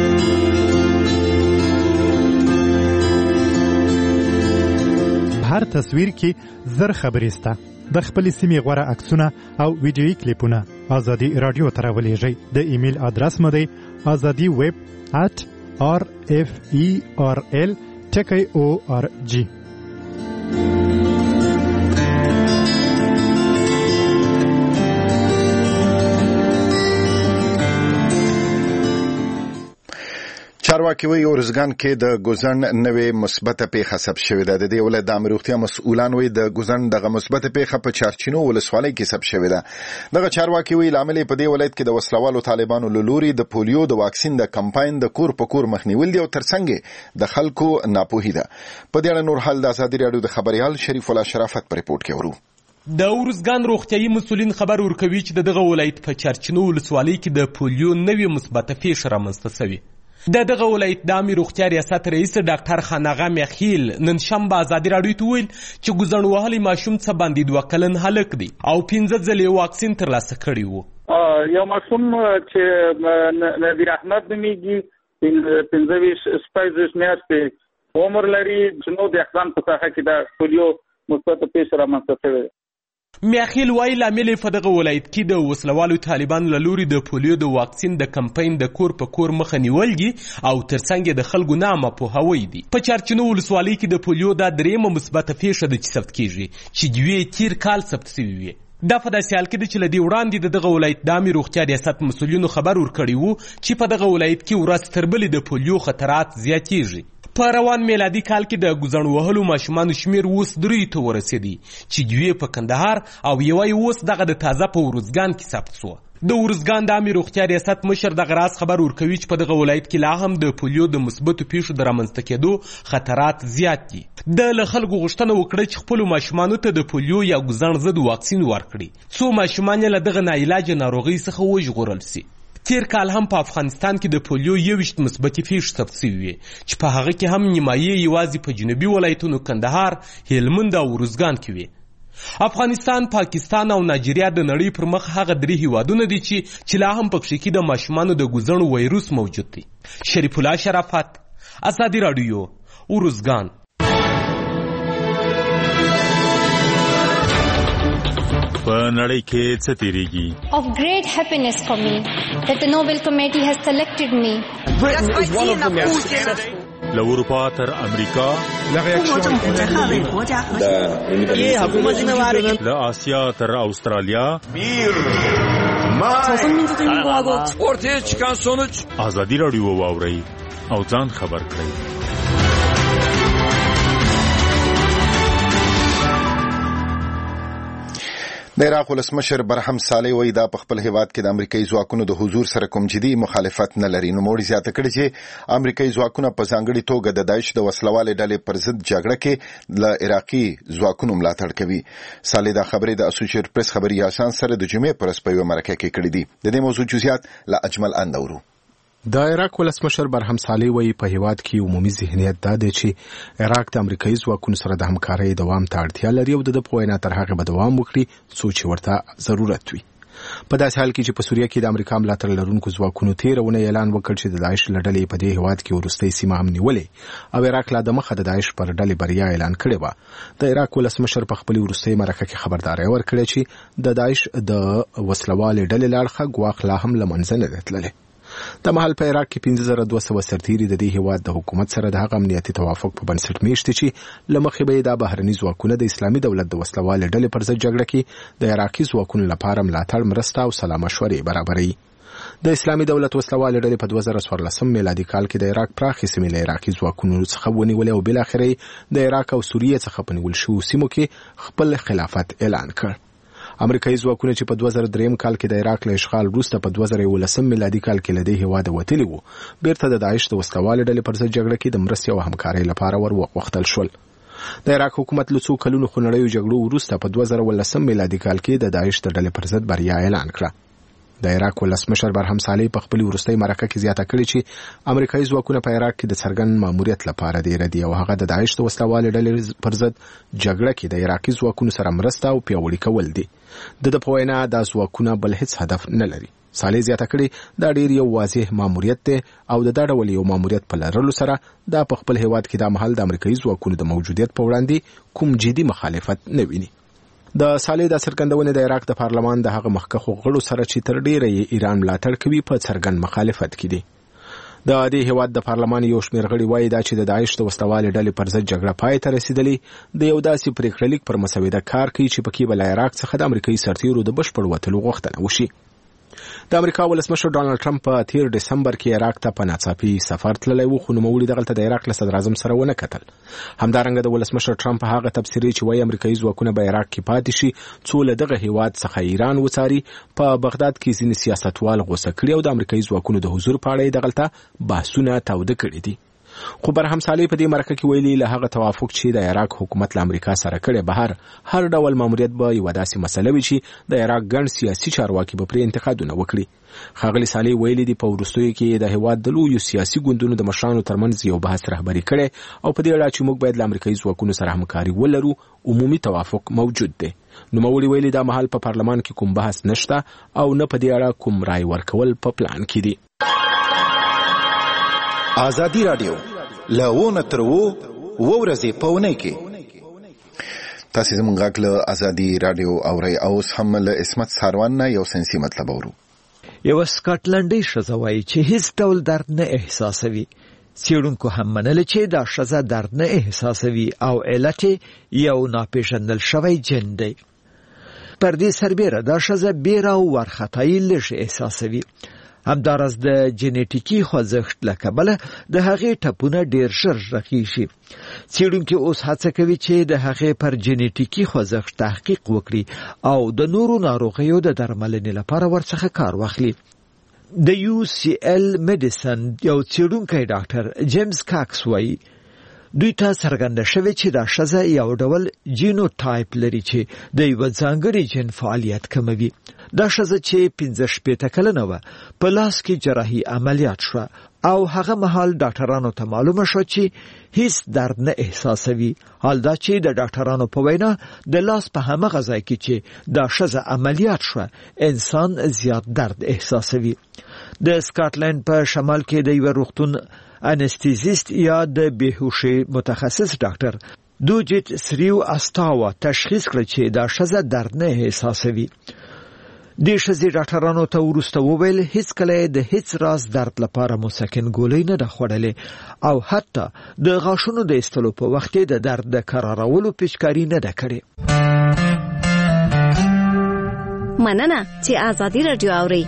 هر تصویر کې زر خبرې سته. د خپل سیمې غوړه عکسونه او ویډیويي کلیپونه ازادي رادیو ته راولېږئ. د ایمیل ادرس مو دی azadi@rferl.org. چارواکي وایي ارزګان کې د ګوزن نوې مثبته پیښه ثبت شوې ده. د دې ولایت د عامه روغتیا مسؤلان وایي د ګوزن دغه مثبته پیښه په چارچینو ولسوالۍ کې ثبت شوې ده. دغه چارواکي وایي لامل په دې ولایت کې د وسلوالو طالبانو له لوري د پولیو د واکسین د کمپاین د کور په کور مخنیول دي او ترڅنګ د خلکو ناپوهي ده. په دې اړه نور حال د ازادي رادیو د خبريال شریف الله شرافت په ریپورت کې ورو. د ارزګان روغتیايي مسؤلین خبر ورکوي چې دغه ولایت په چارچینو ولسوالۍ کې د پولیو نوې مثبته پیښه رامنځته شوې. دغه ولایت د عامه روغتیا ریاست رئیس ډاکټر خاناغه میخیل نن شنبه ازادي رادیو ته ویل چې ګوزن وهلي ماشوم څه باندې 2 کلن هلک دی او 15 ځلې واکسین ترلاسه کړی وو. یو ماشوم چې نذیر احمد نومیږي 15 میاشتې عمر لري چې نو د احسان په ساحه کې د پولیو مثبته پیښه رامنځته شوې. میاخیل وایي لامل په دغه ولایت کې د وسلوالو طالبانو له لوري د پولیو د واکسین د کمپاین د کور په کور مخه نیول دي او ترڅنګ د خلکو نامه پوهاوی دي. په چارچینو ولسوالۍ کې د پولیو د دریمه مثبته پیښه د ثبت کیږي چې دوی تیر کال ثبت شوی وي. دا په داسې حال کې چې لدی وړاندې دغه ولایت د عامه روغتیا ریاست مسؤلینو خبر ورکړی وو چې په دغه ولایت کې ورځ تر بلې د پولیو خطرات زیاتېږي. په روان میلادي کال کې د ګوزن وهلو ماشومانو شمیر اوس 3 ته ورسېدی چې دوی په کندهار او یو اوس دغه د تازه په ورزګان کې ثبت شو. د ورزګان د عامه روغتیا ریاست مشر دغه راز خبر ورکوي چې په دغه ولایت کې لا هم د پولیو د مثبتو پیښو د رامنځته کېدو خطرات زیات دي. د له خلکو غوښتنه وکړه چې خپل ماشومانو ته د پولیو یا ګوزن ضد واکسین ورکړي څو ماشومان له دغه ناعلاجه ناروغۍ څخه وژغورل شي. تیر کال هم په افغانستان کې د پولیو 21 مثبتې پیښې ثبت شوې وې چې په هغه کې هم نیمایي یوازې په جنوبي ولایتونو کندهار، هلمند او ارزګان کې وې. افغانستان، پاکستان او نایجیریا د نړۍ پر مخ هغه 3 هیوادونه دي چې لا هم پکې کې د ماشومانو د ګوزن وایروس موجود دی. شریف الله شرافت، ازادي رادیو، ارزګان. په نړۍ کې څه تیریږي؟ Of great happiness for me that the Nobel Committee has selected me. له اروپا تر امریکا، له آسیا تر استرالیا، Sonuç między tymi błagod. Ortaya çıkan sonuç. ازادي راډیو واورئ او ځان خبر کړئ. د عراق ولسمشر برهم صالح وایي دا په خپل هیواد کې د امریکایي ځواکونو د حضور سره کوم جدي مخالفت نه لري. نوموړي زیاته کړې چې امریکایي ځواکونه په ځانګړي توګه د داعش د وسلوالې ډلې پر ضد جګړه کې له عراقي ځواکونو ملاتړ کوي. صالح دا خبرې د اسوسییټډ پریس خبري اسان سره د جمعې پر ورځ په یوه مرکه کې کړې دي. د دې موضوع جزئیات له اجمل اندورو. د عراق ولسمشر برهم صالح وایي په هیواد کې عمومي ذهنیت دا دی چې عراق د امریکایي ځواکونو سره د همکارۍ دوام ته اړتیا لري او د په وینا تر هغه به دوام وکړي څو چې ورته ضرورت وي. په داسې حال کې چې په سوریه کې د امریکا ملاتړ لرونکو ځواکونو تیرونه اعلان وکړ چې د داعش له ډلې په دې هیواد کې وروستۍ سیمه هم نیولې او عراق لا د مخه د داعش پر ډلې بریا اعلان کړې وه. د عراق ولسمشر په خپل وروستۍ مرکه کې خبرداری ورکړې چې د داعش د وسلوالې ډلې له اړخه ګواښ لا هم له منځه نه دی تللی. د مهال په عراق کې 5200 سرتیري د دې هیواد د حکومت سره د هغه امنیتي توافق په بنسټ میشته چې لمخې به د بهرني ځواکونو د اسلامي دولت د وسلوالې ډلې پر ضد جګړه کې د عراقي ځواکونو لپاره ملاتړ مرسته او سلا مشورې برابروي. د اسلامي دولت وسلوالې ډلې په 2014 میلادي کال کې د عراق پراخې سیمې له عراقي ځواکونو څخه ونیولې او بالاخره د عراق او سوریې څخه په نیول شویو سیمو کې خپل خلافت اعلان کړ. امریکایي ځواکونه چې په 2003 کال کې د عراق له اشغال وروسته په 2011 میلادي کال کې له دې هیواده وتلي وو بیرته د داعش د وسلوالې ډلې پر ضد جګړه کې د مرستې او همکارۍ لپاره وروختل شول. د عراق حکومت له څو کلونو خونړیو جګړو وروسته په 2019 میلادي کال کې د داعش د ډلې پر ضد بریا اعلان کړه. د عراق ولسمشر برهم صالح په خپل وروستۍ مرکه کې زیاته کړې چې امریکایي ځواکونه په عراق کې د څرګند ماموریت لپاره ډیر دي او هغه د داعش د وسلوالې ډلې پر ضد جګړه کې د عراقي ځواکونو سره مرسته او پیاوړي کول دي. د په وینا د ځواکونه بل هیڅ هدف نه لري. صالح زیاته کړې دا ډیر یو واضح ماموریت دی او د دا ډول یو ماموریت په لرلو سره دا په خپل هیواد کې د مهال د امریکایي ځواکونو د موجودیت په وړاندې کوم جدي مخالفت نه ویني. د صالح د څرګندونې د عراق د پارلمان د هغه مخکښو غړو سره چې تر ډیره یې ایران ملاتړ کوي په څرګند مخالفت کې دي. د دې هیواد د پارلمان یو شمېر غړي وایي دا چې د داعش د وسلوالې ډلې پر ضد جګړه پای ته رسیدلې د یو داسې پریکړه لیک پر مسوده کار کوي چې پکې به له عراق څخه د امریکایي سرتیرو د بشپړ وتلو غوښتنه وشي. د امریکا ولسمشر ډانلډ ټرمپ په 13 دسمبر کې عراق ته په ناڅاپي سفر تللی و خو نوموړي دغلته د عراق له صدر اعظم سره ونه کتل. همدارنګه د ولسمشر ټرمپ هغه تبصرې چې وایي امریکایي ځواکونه به عراق کې پاتې شي څو له دغه هیواد څخه ایران وڅاري په بغداد کې ځینې سیاستوال غوسه کړي او د امریکایي ځواکونو د حضور په اړه دغلته بحثونه تاوده کړي دي. خو برهم صالح په دې مرکه کې ویلي له هغه توافق چې د عراق حکومت له امریکا سره کړی بهر هر ډول ماموریت به یوه داسې مسله وي چې د عراق ګڼ سیاسي چارواکي به پرې انتقادونه وکړي. ښاغلي صالح ویلي دي په وروستیو کې د هیواد د لویو سیاسي ګوندونو د مشرانو ترمنځ یو بحث رهبري کړی او په دې اړه چې موږ باید له امریکایي ځواکونو سره همکاري ولرو عمومي توافق موجود دی. نوموړي ویلي دا مهال په پارلمان کې کوم بحث نشته او نه په دې اړه کوم رای ورکول په پلان کې دي. ازادي راډیو لونه ترو ورځې په ونې کې تاسو زموږ غږ له ازادي راډیو اورئ او هم له اسمت ساروان نه یو سنسي مطلب اورو. یو سکاټلنډي ښځه وایي چې هیڅ ډول درد نه احساسوي. څېړونکو هم منله چې دا ښځه درد نه احساسوي او علت یو ناپېژندل شوی جن دی. پر دې سربیره دا ښځه بیره او وارخطایي لږ احساسوي. همدارس د جنیټیکي خوځښت له کبله د هغې ټپونه ډېر ژر رغېږي. څېړونکي اوس هڅه کوي چې د هغې پر جنیټیکي خوځښت تحقیق وکړي او د نورو ناروغیو د درملنې لپاره ورڅخه کار واخلي. د UCL میډیسن یو څېړونکی ډاکټر جیمز کاکس وایي دوی ته څرګنده شوې چې دا ښځه یو ډول جینوټایپ لري چې د یوه ځانګړي جن فعالیت کموي. دا ښځه چې 65 کلنه وه په لاس کې جراحي عملیات شوه او هغه مهال ډاکټرانو ته معلومه شوه چې هیڅ درد نه احساسوي. حال دا چې د ډاکټرانو په وینا د لاس په همغه ځای کې چې دا ښځه عملیات شوه انسان زیات درد احساسوي. د سکاټلند په شمال کې د یوه روغتون انستیزیست یا د بیهوشي متخصص ډاکټر دوجیت سریو استاوا تشخیص کړ چې دا ښځه درد نه احساسوي. د ښځې ډاکټرانو ته وروسته وویل هیڅ کله د هیڅ راز درد لپاره مسکن ګولۍ نه ده خوړلې او حتی د غاښونو د ایستلو په وخت د درد د کرارولو پیچکاري نه ده کړې. مننه چې آزادي رادیو اوري.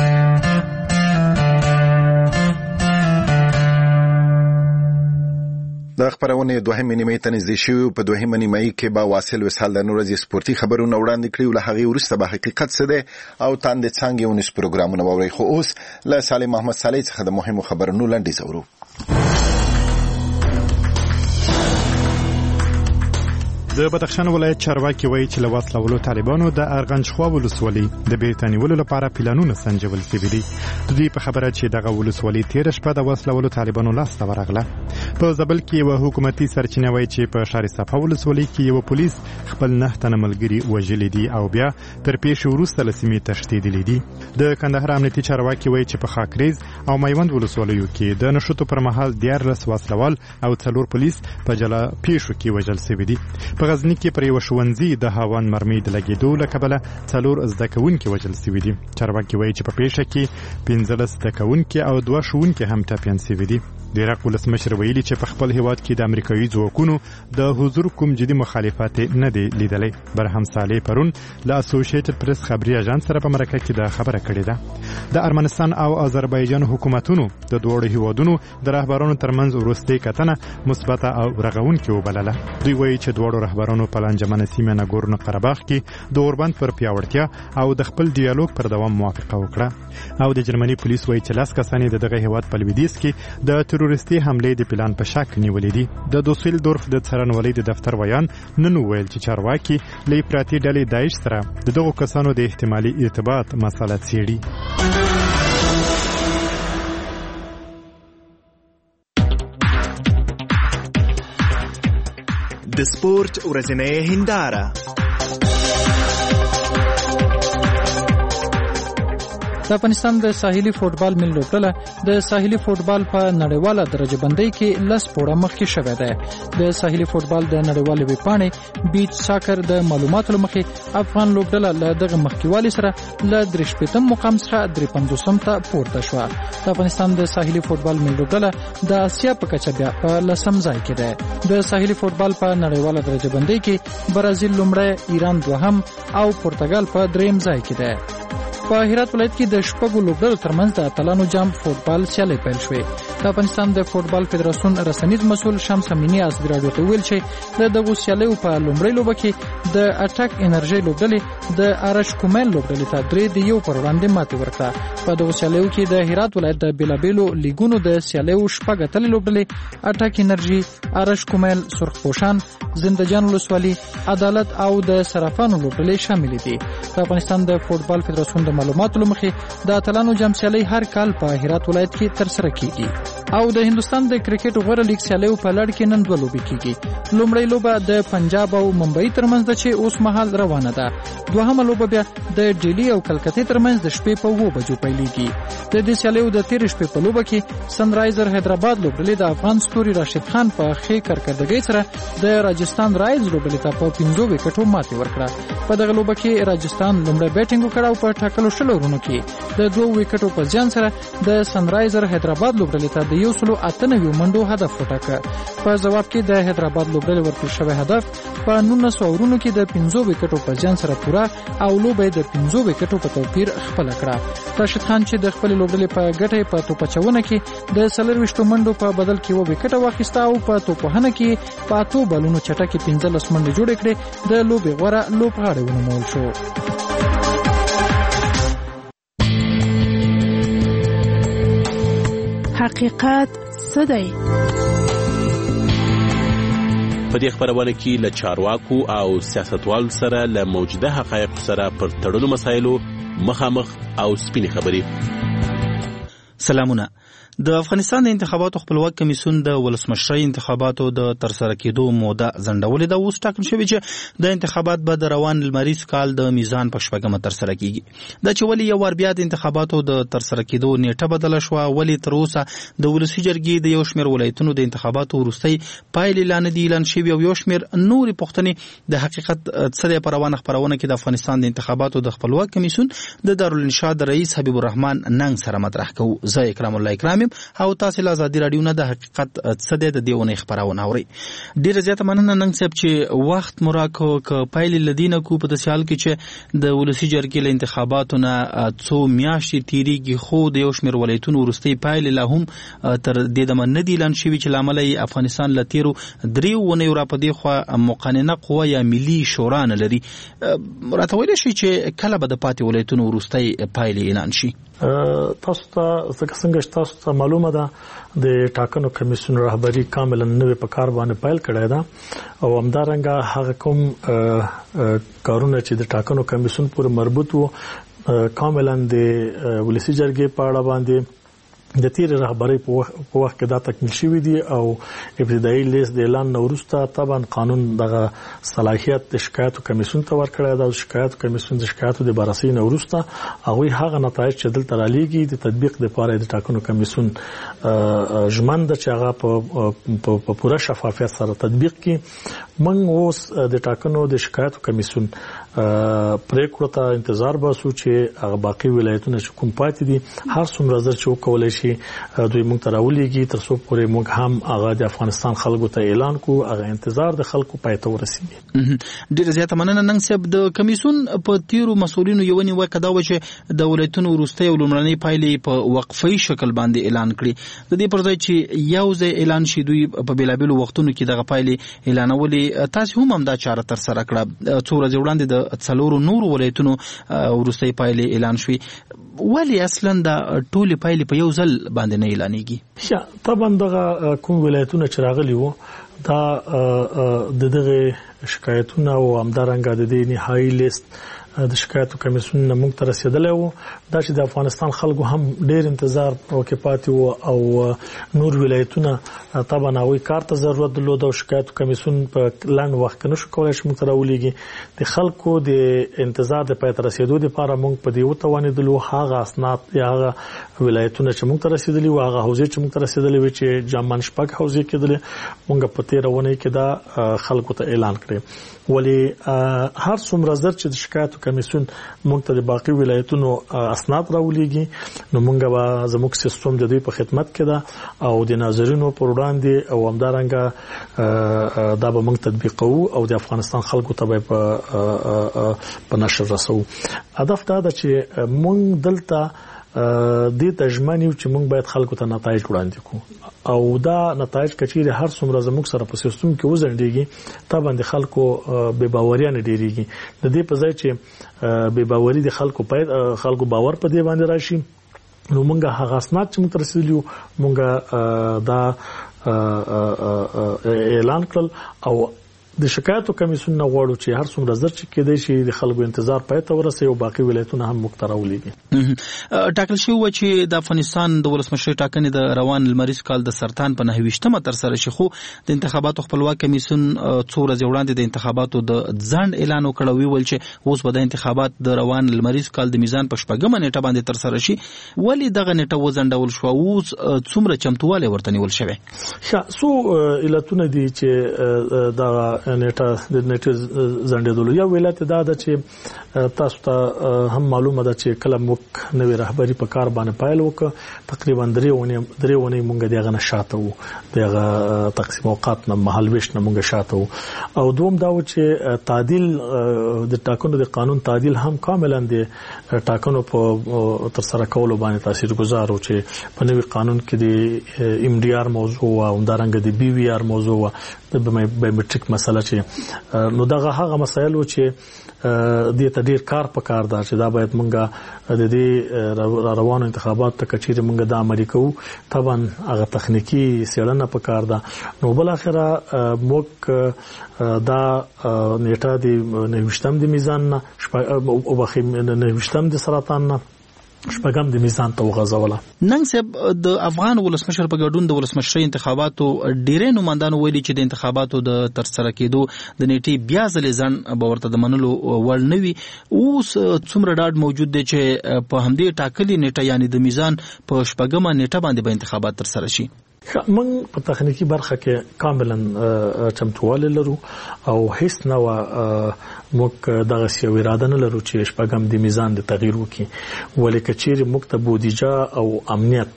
د خبرونه دوهمه نیمه ته نږدې شو. په دوهمه نیمه کې با واصل وسال د نورځي سپورتي خبرونه وړاندې کړیو. له هغه وروسته به حقیقت څه ده او تاند څنګه ونس پروګرامونه ووري. خو اوس له سالم محمد صالح څخه د مهمو خبرونو لاندې زورو. د بدخشان ولایت چارواکي وایي چې له وسلوالو طالبانو د ارغندشخوا ولسوالۍ د بیرته نیولو لپاره پلانونه سنجول شوي دي. د دوی په خبره چې دغه ولسوالۍ تېره شپه د وسلوالو طالبانو لاسته ورغله. په زابل کې یوه حکومتي سرچینه وایي چې په شهر صفا ولسوالۍ کې یو پولیس خپل 9 تنه ملګري وژلي دي او بیا تر پیښې وروسته له سیمې تښتېدلي دي. د کندهار امنیتي چارواکي وایي چې په خاکریز او میوند ولسوالیو کې د نشوتو پر مهال 14 وسلوال او 4 پولیس په جلا پیښو کې وژل شوي دي. په غزنی کې پر یو ښوونځي د هاون مرمۍ د لګېدو له کبله 4 زده کوونکي وژل شوي دي. چارواکي وایي چې په پیښه کې 15 زده کوونکي او 2 ښوونکي هم ټپیان شوي دي. د عراق ولسمشر ویلي چې په خپل هیواد کې د امریکایي ځواکونو د حضور کوم جدي مخالفت نه دی لیدلی. برهم صالح پرون له اسوسییټډ پریس خبري اژانس سره په مرکه کې د خبره کړې ده. د ارمنستان او آذربایجان حکومتونو د دوړو هیوادونو د رهبرانو ترمنځ وروستۍ کتنه مثبته او رغونکې وبلله. دوی وایي چې دوړو رهبرانو په لانجمنه سیمه ناګورنو قرهباغ کې د اوربند پر پیاوړتیا او د خپل ډیالوګ پر دوام موافقه وکړه. او د جرمني پولیس وایي چې 10 کسان د دغه هیواد په لویدیځ کې د تروریستي حملې د پلان په شک نیولې دي. د دوسیلدورف د څارنوالۍ د دفتر ویان نن ویل چې چارواکي له افراطي ډلې داعش سره د دغو کسانو د احتمالي ارتباط مسله څېړي. د سپورت ورځنۍ هنداره. د افغانستان د ساحلي فوټبال ملي لوبډله د ساحلي فوټبال په نړیواله درجه بندۍ کې 10 پوړه مخکې شوې ده. د ساحلي فوټبال د نړیوالې ویبپاڼې بیچ ساکر د معلوماتو مخې افغان لوبډله له دغه مخکېوالي سره له 3 مقام څخه 53 ته پورته شوه. د افغانستان د ساحلي فوټبال ملي لوبډله د اسیا په کچه بیا په 10م ځای کې ده. د ساحلي فوټبال په نړیواله درجه بندۍ کې برازیل لومړی، ایران دوهم او پرتګال په 3م ځای کې ده. په هرات ولایت کې د شپږو لوبډلو ترمنځ د اتلانو جام فوټبال سیالۍ پیل شوې. د افغانستان د فوټبال فدراسیون رسنیز مسؤل شمس امینی ازادي راډیو ته ویل چې د دغو سیالیو په لومړۍ لوبه کې د اټک انرژي لوبډلې د آرش کومل لوبډلې ته 3-1 پر وړاندې ماتې ورکړه. په دغو سیالیو کې د هرات ولایت د بیلابیلو لیګونو د سیالیو شپږ اتلې لوبډلې اټک انرژي، آرش کومل، سرخپوشان، زنده‌جان ولسوالي، عدالت او د صرافانو لوبډلې شامل دي. د افغانستان د فوټبال فدراسیون د معلوماتو لمخې د اتلانو جام سیالۍ هر کال په هرات ولایت کې ترسره کیږي. او د هندستان د کرکټ غوړه لیګ سیالیو په لړ کې نن 2 لوبې کیږي. لومړی لوبه د پنجاب او ممبئی ترمنځ ده چې اوس مهال روانه ده. دوهمه لوبه بیا د ډیلی او کلکتې ترمنځ د شپې په 2 بجو پیلېږي. د دې سیالیو د 13 شپې په لوبه کې سنرایزر حیدرآباد لوبډلې د افغان ستوري راشد خان په ښې کارکردګۍ سره د راجستان رایلز لوبډلې ته په 15 وکټو ماتې ورکړه. په دغه لوبه کې راجستان لومړی بیټینګ وکړ او په ټاکلو شلو رونو کې د 2 وکټو په زیان سره د سنرایزر حیدرآباد لوبډلې ته د 198 منډو هدف وټاکه. په جواب کې د حیدرآباد لوبډلې ورکړل شوی هدف په 19 اورونو کې د 15 وکټو په زیان سره پوره او لوبه د 15 وکټو په توپیر خپل کړه. راشد خان چې د خپل لوبډلې په ګټه په توپچونه کې د 40 منډو په بدل کې 1 وکټ واخیسته او په توپوهنه کې په 8 بالونو چټکي 15 منډې جوړې کړې. د لوبې غوړه لوبغاړی ونومول شو. حقیقت څه دی؟ په دې خبرونه کې له چارواکو او سیاستوالو سره له موجوده حقایقو سره پر تړلو مسایلو مخامخ او سپینې خبرې. سلامونه. د افغانستان د انتخاباتو خپلواک کمیسیون د ولسمشرۍ انتخاباتو د ترسره کېدو موده ځنډولې ده. اوس ټاکل شوی چې د انتخابات به د روان لمریز کال د میزان په 8مه ترسره کیږي. دا چې ولې یو ور بیا د انتخاباتو د ترسره کېدو نیټه بدله شوه، ولې تر اوسه د ولسی جرګې د یو شمېر ولایتونو د انتخاباتو وروستۍ پایلې اعلان شوي او یو شمېر نورې پوښتنې د حقیقت څه دی. په روانه خبرونه کې د افغانستان د انتخاباتو د خپلواک کمیسیون د دارالانشا د رئیس حبیب الرحمن ننګ سره مطرح کوو. زه اکرام الله اکرام او تاسو له ازادي رادیو نه د حقیقت څه د دیونه خبرونه اوري. ډیره زیاته مننه نن سب چې وخت مراکو ک پایل لدینه کو په سیال کې چې د ولسی جرګې له انتخاباتو نه څو میاشتې تیریږي خو د یو شمېر ولایتونو وروستي پایل له هم تر دې د من دی اعلان شوی چې لامل افغانستان لتیرو دریو ونې را په دی خو مقننه قوه یا ملي شورا نه لري. راته ویل شي چې کله به د پاتې ولایتونو وروستي پایل اعلان شي. تاسو ته څنګه تاسو ته معلومه ده د ټاکنو کمیسیون رهبری کاملا نوې په کار باندې پیل کړی ده او همدارنګه هغه کوم کارونه چې د ټاکنو کمیسیون پورې مربوط وو کاملا د ولسی جرګې په اړه باندې د تیر رهبری په وخت کې دا تکمیل شوی دی او ابتدایي لیست د اعلان وروسته طبعا قانون دغه صلاحیت د شکایت کمیسیون ته ورکړی دا شکایت کمیسیون د شکایتو د بررسي وروسته هغه هغه نتایج چې دلته رالیږي د تطبیق لپاره د ټاکنو کمیسیون ژمن د چې هغه په پوره شفافیت سره تطبیق کړي. موږ اوس د ټاکنو د شکایتو کمیسیون پریکړه ته انتظار باسو چې هغه باقي ولایتونه چې کوم پاتې دي هر څومره زر چې وکولای شي دوی موږ ته راولېږي تر څو پورې موږ هم هغه د افغانستان خلکو ته اعلان کو هغه انتظار د خلکو پای ته ورسیږي. ډیره زیاته مننه نن سب د کمیسیون په تیرو مسؤلینو یو نیو کدا و چې د ولایتونو وروستي او لومړنۍ پایلې په وقفي شکل باندې اعلان کړي. د دې پر ځای چې یو ځای اعلان شي دوی په بیلابیلو وختونو کې دغه پایلې اعلانولې تاسو هم دا چاره تر سره کړه څو ورځې وړاندې د څلورو نور ولایتونو وروستي پایلې اعلان شوې. ولی اصلا دا ټول پایلې په یو ځل باندې نه اعلانېږي؟ طبعا دغه کوم ولایتونه چې راغلي وو دا دغه شکایتونه او همدارنګه د دې نهایي لیست د شکایتو کمیسیون نه موږ ته رسیدلی وو دا چې د افغانستان خلکو هم ډیر انتظار وکړي پاتې وو او نور ولایتونه طبعا هغوی کار ته ضرورت درلود او شکایتو کمیسیون په لنډ وخت کې نشو کولی چې موږ ته راولېږي. د خلکو د انتظار د پای ته رسیدو لپاره موږ په دې وتوانېدلو هغه اسناد یا هغه ولایتونه چې موږ ته رسیدلي وو هغه حوزې چې موږ ته رسیدلي وي چې جامن شپږ حوزې کېدلې موږ په تېره اونۍ کې دا خلکو ته اعلان کړی. ولی هر څومره زر چې د شکایتو کمیسیون موږ ته د باقي ولایتونو اسناد راولېږي نو موږ به زموږ سیستم د دوی په خدمت کې ده او د ناظرینو پر وړاندې او همدارنګه دا به موږ تطبیقو او د افغانستان خلکو ته به په نشر رسو. هدف دا ده چې موږ دلته د تجمنیو چې موږ باید خلکو ته نتایج وړاندې کوو او دا نتایج کچېره هر څومره زموږ سره په سیستم کې وزنډيږي طبعا د خلکو بے باوریا نه ډیریږي. د دې په ځای چې بے باوري د خلکو باور په دې باندې راشي نو موږ هغه اسناد چې موږ رسېدلیو موږ دا اعلان کړل او د شکایتو کمیسیون نه غواړو چې هر څومره زر چې کېدای شي د خلکو انتظار پای ته ورسي او باقي ولایتونه هم مقتراولېږي. ټاکل شوی و چې د افغانستان د ولسمشر ټاکنې د روان لمریز کال د سرطان په 29مه تر سره شي خو د انتخاباتو خپلواک کمیسیون څو ورځې وړاندې د انتخاباتو د ځنډ اعلان وکړ ویل چې اوس به د انتخابات د روان لمریز کال د میزان په شپږمه نیټه باندې تر سره شي. ولی دغه نیټه وزنډول شو اوس څومره چمتواله ورته نیول شوی؟ سو علتونه دي چې دا نیټه د نیټه زنډېدل یو ولایت دا ده چې تاسو ته هم معلومه ده چې کله موږ نوې رهبری په کار باندې پایل وکړ تقریبا درې ونې موږ دغه نشاته وو دغه تقسیم اوقات نه محل ویش نه موږ شاته وو او دوم دا و چې تعدیل د ټاکنو د قانون تعدیل هم کاملا د ټاکنو په تر سره کولو باندې تاثیرګذار و چې په نوې قانون کې د ام ډي ار موضوع او همدارنګه د بي وي ار موضوع د بایومټریک مسله چې نو دغه هغه مسایل و چې د ته ډیر کار پکار ده چې دا باید مونږه د دې روانو انتخابات ته کچېره مونږه د عملي کوو طبعا هغه تخنیکی سیړنه پکار ده. نو بل اخره موږ دا نیټه د 29 د میزان نه او بخیم 29 د سرطان نه شپږم د میزان ته وغځوله. نن سب د افغان ولسمشر په ګډون د ولسمشرۍ انتخاباتو ډیرې نمائندانو ویلي چې د انتخاباتو د تر سره کېدو د نیټې بیا ځلې ځن به ورته د منلو وړ نه وي. اوس څومره ډاډ موجود دی چې په همدې ټاکلي نیټه یعنی د میزان په شپږمه نیټه باندې به انتخابات تر سره شي؟ من په تخنیکی برخه کې کاملا چمتواله لرو او هیڅ نو موږ دغه سی اراده نه لرو چې شپږم د میزان د تغییر وکړي ولې کچېر موږ ته بودیجه او امنیت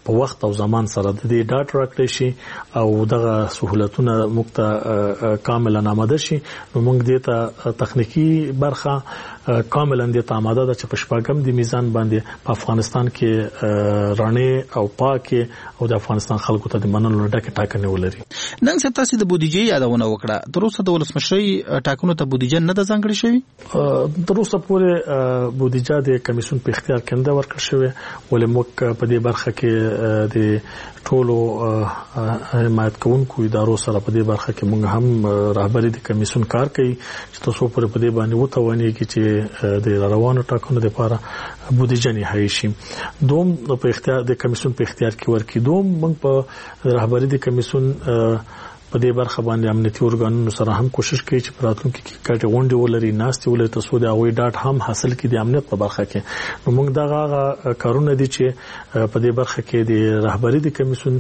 په وخت او زمان سره د دې ډاټا راکړي شي او دغه سہولتونه موږ ته کاملا آماده شي نو موږ دې ته تخنیکی برخه کاملا دې ته آماده ده چې په شپږم د میزان باندې په افغانستان کې رانه او پاکه او د افغانستان خلکو ته د منلو ډکه ټاکنه ولري. نن څه تاسو د بودیجې یادونه وکړه تر اوسه د ولسمشرۍ ټاکنو ته بودیجه نه ده ځانګړې شوې تر اوسه پورې بودیجه د کمیسیون په اختیار کې نه ورکړل شوې ولې موږ په دې برخه کې د ټولو حمایت کوونکو ادارو سره په دې برخه کې موږ هم رهبری د کمیسیون کار کوي چې تاسو پر په دې باندې وتوانیږي چې د روانو ټاکنو لپاره بودیجه نهایی شي. دوم په اختیار د کمیسیون په اختیار کې ورکړي دوم موږ په رهبری د کمیسیون په دې برخه باندې امنیتي ارګانونو سره هم کوشش کوي چې راتلونکي کې کټ غونډې ولري ناستې ولري تاسو د اوی ډاټ هم حاصل کړي د امنیت په برخه کې نو موږ دغه کارونه دي چې په دې برخه کې د رهبری د کمیسیون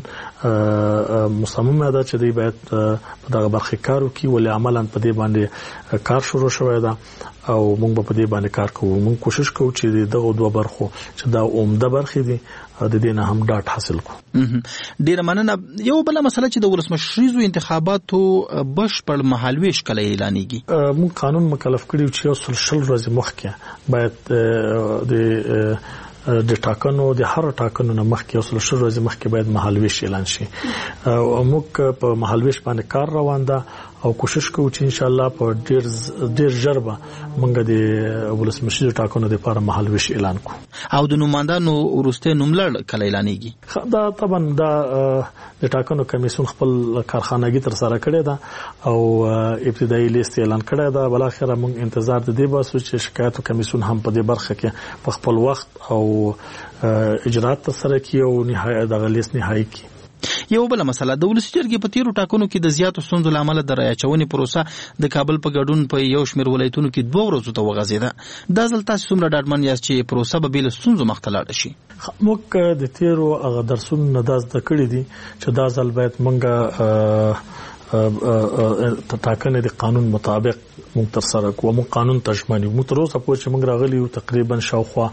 مصممه ده چې دوی باید په دغه برخه کار وکړي ولې عملاً په دې باندې کار شروع شوی ده او موږ په دې باندې کار کوو موږ کوشش کوو چې دغه دوه برخو چې دا عمده برخې دي د دې نه هم ډاټ حاصل کوو. ډیره مننه. یو بل مسله چې د ولسمشریزو انتخاباتو بشپړ مهالويش کله اعلانېږي موږ قانون مکلف کړی چې 100 ورځې مخکې باید د ټاکنو د هر ټاکنو نه مخکې 100 ورځې مخکې باید مهالويش اعلان شي او موږ په مهالويش باندې کار روان ده او کوشش کوو چې ان شاء الله په ډیر ژر به موږ د ولسمشر ټاکنو لپاره مهالويش اعلان کوو. او د نوماندانو ورسته نوملړ کله اعلانېږي دا طبعا دا د ټاکنو کمیسیون خپل کارخانګي تر سره کړی دا او ابتدایي لیست اعلان کړی دا بل اخره موږ انتظار د دې باسو چې شکایتو کمیسیون هم په دې برخه کې په خپل وخت او اجرات تر سره کوي او نهایت د لیست نهایی کوي. یو بل مسله د ولسی جرګې په تیرو ټاکنو کې د زیاتو ستونزو لامل د رای اچونې پروسه د کابل په ګډون په یو شمېر ولایتونو کې 2 ورځې ته وغځېده. دا ځل تاسو څومره ډاډمن یاست چې پروسه به بل ستونزو مخ ته لاړ شي؟ موږ د تیرو هغه درسونو نه د کړې دي چې دا ځل باید موږ ټاکنې د قانون مطابق موږ تر سره کوو موږ قانون ترجماني موږ تر اوسه پورې موږ راغلي یو تقریبا شاوخوا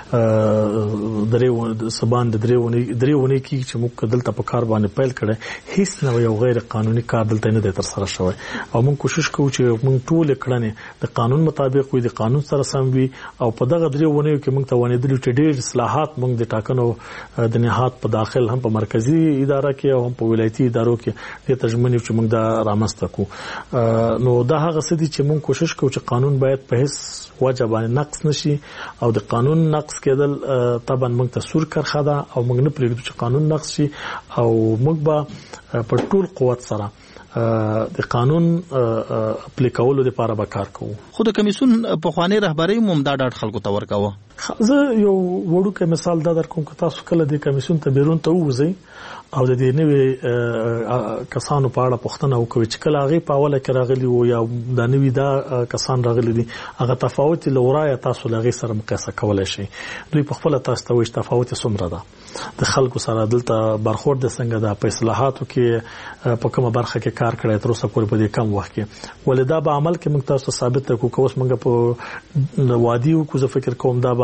درې سبان د درې ونې کې چې موږ دلته په کار باندې پیل کړي هیڅ نه یو غیر قانوني کار دلته نه تر سره شوی او موږ کوشش کوو چې موږ ټول کړنې د قانون مطابق وي د قانون سره سم وي او په دغه درې ونې کې موږ ته ونیدل چې ډېر اصلاحات موږ د ټاکنو د نهاد په داخل هم په مرکزی اداره کې او هم په ولایتي ادارو کې د ترجماني چې موږ دا رامنځته کو نو دا هغه څه دي چې موږ کوشش کوو چې قانون باید په هیڅ وجه باندې نقص نشي او د قانون نقص کېدل طبعا موږ ته سور کرخه ده او موږ نه پرېږدو چې قانون نقص شي او موږ به په ټول قوت سره د قانون اپلیکولو لپاره به کار کوو. خو د کمیسیون په خوانی رهبری مومدا ډاټ خلکو ته ورکاوه. زه یو وړوکی مثال دا درکوم چې تاسو کله د کمیسیون ته بیرون ته ووځئ او د دې نوې کسانو په اړه پوښتنه وکړئ چې کله هغه په اوله کې راغلي وو یا د نوې دا کسان راغلي دي هغه تفاوت لورای تاسو لغې سره مقایسه کولای شئ. دوی په خپل تاسو ته وایي تفاوت څومره ده د خلکو سره دلته برخورد څنګه ده په اصلاحاتو کې په کومه برخه کې کار کړی تر اوسه پورې په دې کم وخت کې ولې دا به عمل کې موږ تاسو ثابت کړو چې اوس موږ په وادي او زه فکر کوم دا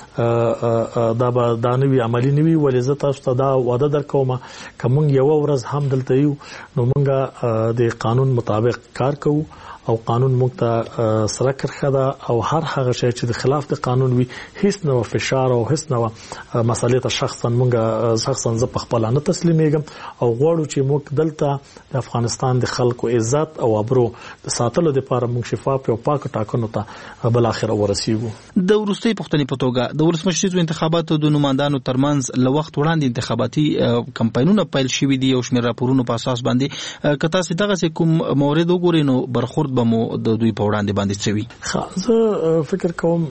به دا نوې عملی نوې ولې زه تاسو ته دا وعده درکوم کوم یو ورځ هم دلته یو نو موږ د قانون مطابق کار کوو او قانون موږ ته سره کرخه ده او هر هغه شی چې د خلاف د قانون وي هیڅ نو فشار او هیڅ نو مسالې ته شخصا زه په خپل نه تسلیمېږم او غواړو چې موږ دلته د افغانستان د خلکو عزت او ابرو د ساتلو لپاره موږ شفاف او پاک ټاکنو ته بل اخر ورسیږو. د ورستۍ پښتنې په توګه د ولسمشریزو انتخاباتو د نوماندانو ترمنځ له وخت وړاندې انتخاباتي کمپاینونه پیل شوي دي او شمېر راپورونو په اساس باندې کته سي دغه کوم مورید وګورئ نو برخورد به مو د دوی په وړاندې باندې چوي. زه فکر کوم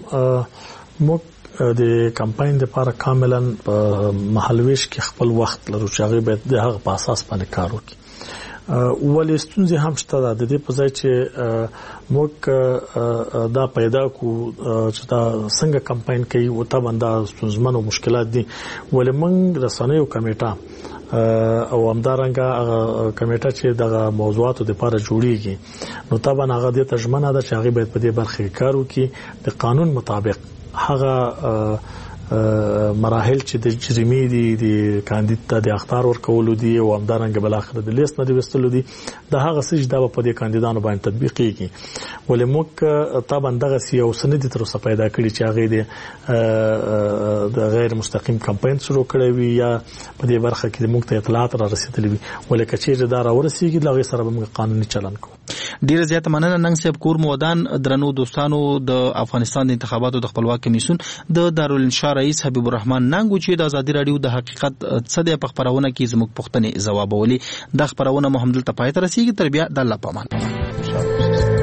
موږ د کمپاین لپاره کاملا په مهالويش کې خپل وخت لرو چې هغه باید د هغه په اساس باندې کار وکړي. ولې ستونزې هم شته د دې په ځای چې موږ دا پیدا کو چې دا څنګه کمپاین کوي او تا باندې ستونزمن او مشکلات دي ولې موږ رسنیو کمیټه او همدارنګه کمیټه چې د موضوعاتو لپاره جوړیږي نو طبعا هغه د ترجمه ده چې هغه باید په دې برخه کې کار وکړي د قانون مطابق هغه مراحل چې د جریمې دي د کاندید ته د اختار ورکولو دي او همدارنګه بل اخر د لیست نه دی وستلو دي د هغه څه چې دا په دې کاندیدانو باندې تطبیق کیږي ولې موږ طبعا دغه یو سند تر اوسه پیدا کړی چې هغه د غیر مستقیم کمپاین شروع کړی وي یا په دې برخه کې موږ ته اطلاعات را رسیدلې وي ولې کچېر دا راورسیږي لغه سره به موږ قانوني چلن کوو. ډیره زیاته مننه ننګ صاحب کور مودان درنو دوستانو د افغانستان د انتخاباتو د خپلواک کمیسیون د دارالانشا رئیس حبیب الرحمن ننګ چې د ازادي رادیو د حقیقت څه د خبرونه کې زموږ پوښتنې ځوابولې د خبرونه مو همدلته پای ته رسیږي تر بیا د الله پامان.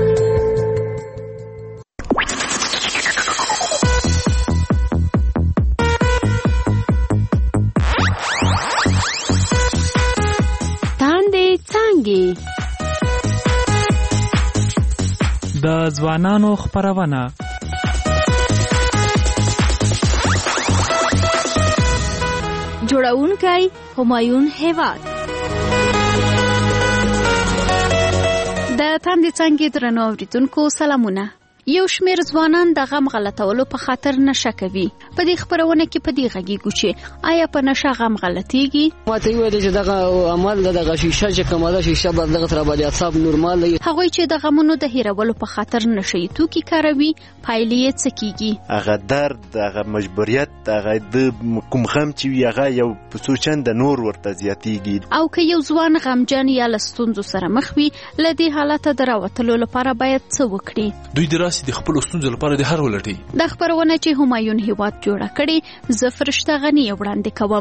د ځوانانو خبرونه جوړونکی همایون هیواد د تاندې څنګه درنو اوریدونکو سلامونه. یو شمیر ځوانان د غم غلطولو په خاطر نشه کوي. په دې خبرونه کې په دې غږیږو چې آیا په نشه غم غلطيږي؟ ماته ویل چې دغه عمل دغه شیشه چې کومه شیشه بل دغه تر باندې اعصاب نورمال دي. هغه چې د غمونو د هیرولو په خاطر نشي توکي کاروي پایلې څه کیږي؟ هغه درد، هغه مجبوریت، هغه د کوم غم چې وي هغه یو په سوچن د نور ورته زیاتیږي. او که یو ځوان غمجن یا لستونزو سره مخ وي لدی حالت دراوتلو لپاره باید څه وکړي؟ دوی دراسي د خپل ستونزو لپاره د هر ولټي د خبرونه چې همایون هیواد جوړه کړي زه فرشته غنی وړاندې کوم.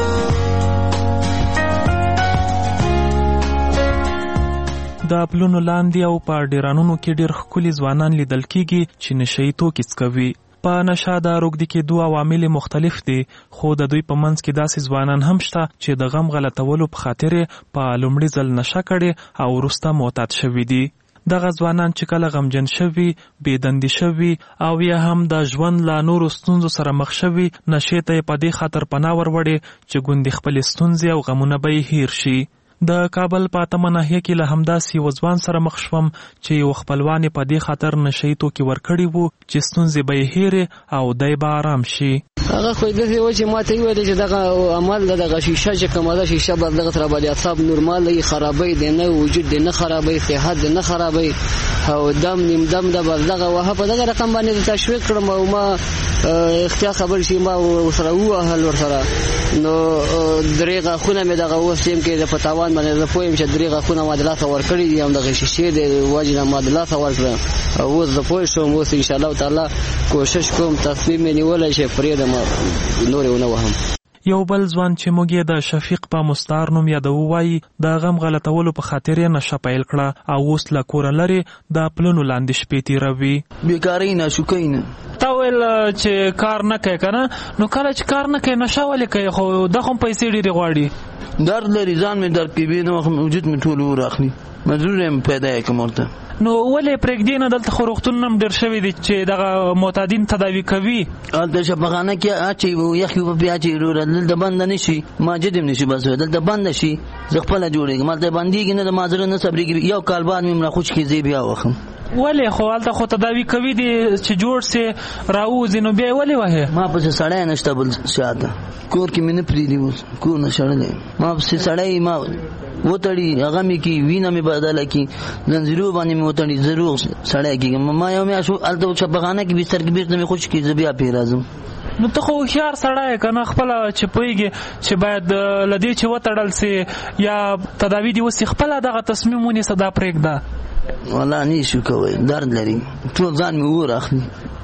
د پلونو لاندې او په ډیرانونو کې ډیر ښکلي ځوانان لیدل کیږي چې نشي توکي څکوي. په نشه د روږدي کېدو عوامل مختلف دي خو د دوی په منځ کې داسې ځوانان هم شته چې د غم غلطولو په خاطر په لومړي ځل نشه کړي او وروسته معتاد شوي دي. دغه ځوانان چې کله غمجن شوي، بېدندې شوي او یا هم د ژوند له نورو ستونزو سره مخ شوي نشې ته یې په دې خاطر پناه وروړې چې ګوندې خپلې ستونزې او غمونه به یې هیر شي. د کابل په اتمه ناحیه کې له همداسې یو ځوان سره مخ شوم چې یو خپلوان یې په دې خاطر نشهیي توکي ورکړي وو چې ستونزې به یې هیرې او دی به آرام شي. هغه خو داسې و چې ماته ویل چې دغه عمل دغه شیشه چې کومه ده شیشه بل دغه تر باندې اعصاب نورمال دي، خرابې دي نه، وجود دي نه خرابې، صحت دي نه خرابې او دم نیم دم د بل دغه وه په دغه رقم باندې تشویق کړم او ما اختیار خبر شي ما سره وهل ورسره نو درېغه خونه مې دغه وسیم کې د پتاوان باندې زه پویم چې درېغه خونه ما د لاسه ورکړي دي هم دغه شیشې د واجب ما د لاسه ورکړه او اوس زه پوه شوم. اوس ان شاء الله تعالی کوشش کوم تصمیم مې نیولی چې پرېږدم نورې ونه وهم. یو بل ځوان چې موږ یې د شفیق په مستعار نوم یادوو وایي د غم غلطولو په خاطر یې نشه پیل کړه او اوس له کوره لرې د پلونو لاندې شپې تېروي. بېکارۍ نه شوکۍ نه تا ویل چې کار نه کوي که نه نو کله چې کار نه کوي نشه ولې کوي خو دا خو پیسې ډېرې غواړي. درد لري ځان مې درد کوي نه وجود مې ټول وراخلي مجبور یم پیدا یې کوم ورته نو ولې پرېږدي نه دلته خو روغتونونه هم ډېر شوي دي چې دغه معتادین تداوي کوي. هلته شفاخانه کې اچوي یخ یو په اچوي وروره دلته بنده نه شي ماجد هم نه شي بس دلته بنده شي زه خپله جوړېږم هلته بندېږي نه د ما زړه نه صبرېږي یو کال بعد مې راخوش کړي زه بیا وخم. ولې خو هلته خو تداوي کوي دي چې جوړ سي راوځي نو بیا یې ولې وهې؟ ما پسې سړی نشته بل شاته کور کې مې نه پرېږدي اوس کور نه شړلی ما پسې سړی ما وتړي هغه مې کې وینه مې بدله کړي زنځیرو باندې مې وتړي زه روغ سړی کېږم. ما یو میاشت هلته شفاخانه کې بستر کې بېرته مې خوش کړي زه بیا پرې راځم. نو ته خو هوښیار سړی یې که نه خپله چې پوهېږي چې باید له دې چې وتړل سي یا تداوي دې وسي خپله دغه تصمیم ونیسه دا پرېږده. والله نه شو کوی درد لري ټول ځان مې اور اخلي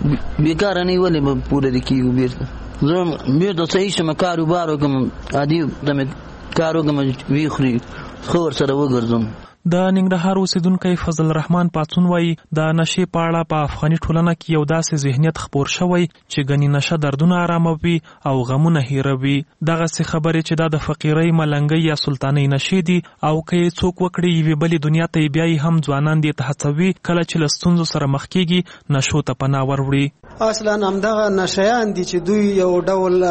بېکاره نه ولې به پوره دې کېږو بېرته زه بېرته صحیح شم کاروبار وکړم عادي ته مې کار وکړم ویې خوري ښه ورسره وګرځم. د ننګرهار اوسیدونکی فضل الرحمن پاڅون وایي د نشې په اړه په افغاني ټولنه کې یو داسې ذهنیت خپور شوی چې ګنې نشه دردونه آراموي او غمونه هیروي. دغسې خبرې چې دا د فقیرۍ ملنګۍ یا سلطانۍ نشې دي او که یې څوک وکړي یوې بلې دنیا ته یې بیایي هم ځوانان دې ته هڅوي کله چې له ستونزو سره مخ کېږي نشو ته پناه وروړي. اصلا همدغه نشیان دي چې دوی یو ډول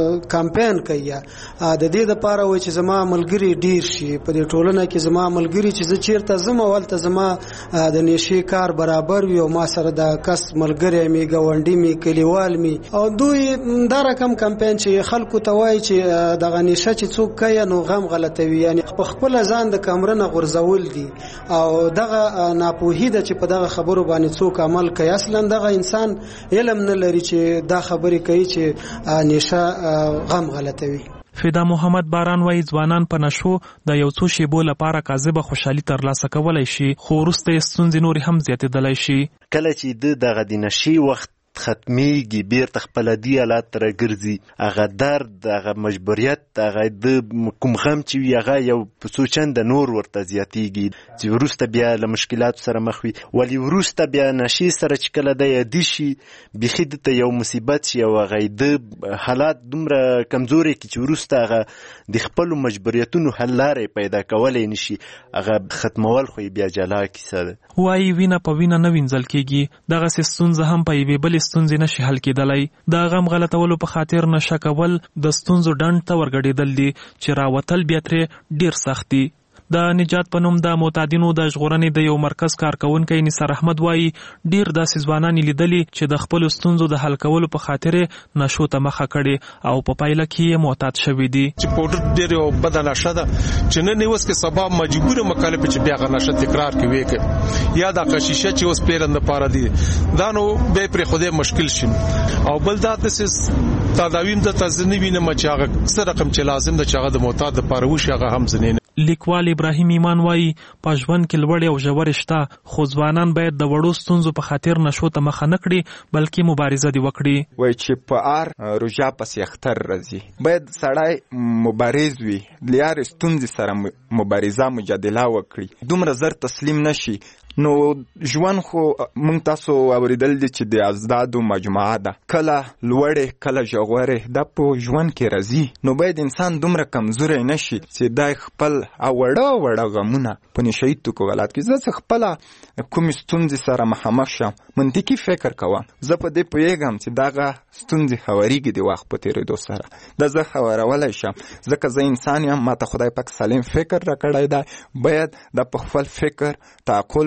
کمپین کوي د دې دپاره وایي چې زما ملګري ډیر شي په دې ټولنه کې زما ملګري چې زه چیرته زم ولته زما د نشي کار برابر وي او ما سره د کس ملګری می ګاونډي می کلیوال می او دوی دا رقم کمپاین چې خلکو ته وایي چې د غنیشه چې څوک کوي نو غم غلطوي یعنی په خپل ځان د کمرنه غرزول دي او دغه ناپوهي د چې په دغه خبرو باندې څوک عمل کوي اصلا دغه انسان علم نه لري چې دا خبرې کوي چې نشه غم غلطوي. فدا محمد باران وایي ځوانان په نشو د یو څو شیبو لپاره کاذبه خوشحالي ترلاسه کولای شي خو وروسته یې ستونزې نورې هم زیاتېدلی شي. کله چې دغه د نشي وخت ختمیږي بیرته خپل دی حالات تر ګرځي هغه درد هغه مجبوریت هغه د کوم غم چې هغه یو سوچند نور ورته زیاتیږي چې ورسته بیا له مشکلات سره مخ وي ولی ورسته بیا نشي سره چې کله د یادی شي بخید ته یو مصیبت شي او هغه د حالات دومره کمزوري کی چې ورسته هغه د خپل مجبوریتونو حل لارې پیدا کولای نشي هغه ختمول خو بیا جلا کیسه ده. وایي وینه په وینه نه وینځل کیږي دغه ستونزه هم په یوې بلې ستونزې نشي حل کېدلی. د غم غلطولو په خاطر نشه کول د ستونزو ډنډ ته ورګډېدل دي چې راوتل بیا ترې ډېر سخت دي. د نجات په نوم د معتادینو د ژغورنې د یو مرکز کارکونکی نثار احمد وایي ډېر داسې ځوانان یې لیدلي چې د خپلو ستونزو د حل کولو په خاطر نشو ته مخه کړې او په پایله کې یې معتاد شوي دي. چې پوډر ډېر یو بده نشه ده چې نن یې اوس کې سبا مجبور مکلف چې بیا هغه نشه تکرار کوي یا د قشیشه چې اوس پیرند لپاره دي دا نو به پرې خوده مشکل شي او بل دا د تداویم د تزنی وینم چې هغه څه رقم چې لازم ده چې هغه د معتاد لپاره وشي هغه هم زنین. لیکوال ابراهیم ایمان وایي په ژوند کې لوړې او ژورې شته خو ځوانان باید د وړو ستونزو په خاطر نشو ته مخه نه کړي بلکې مبارزه دې وکړي. وایي چې په ار روژا پسې اختر راځي باید سړی مبارز وي لیارې ستونزې سره مبارزه مجادله وکړي دومره زر تسلیم نشي. نو ژوند خو مونږ تاسو اوریدل دي چې د ازدادو مجموعه ده کله لوړې کله ژورې دا په ژوند کې راځي نو باید انسان دومره کمزوری نشي چې دا خپل وړه غمونه په نشهیي توکو غلط کړي. زه خپله کومې ستونزې سره مخامخ شم منطقي فکر کوم زه په دې پوهېږم چې دغه ستونزې هوارېږي د وخت په تېرېدو سره دا زه هوارولی شم ځکه زه انسان یم ماته خدای پاک سالم فکر راکړی دی باید د په خپل فکر تعقل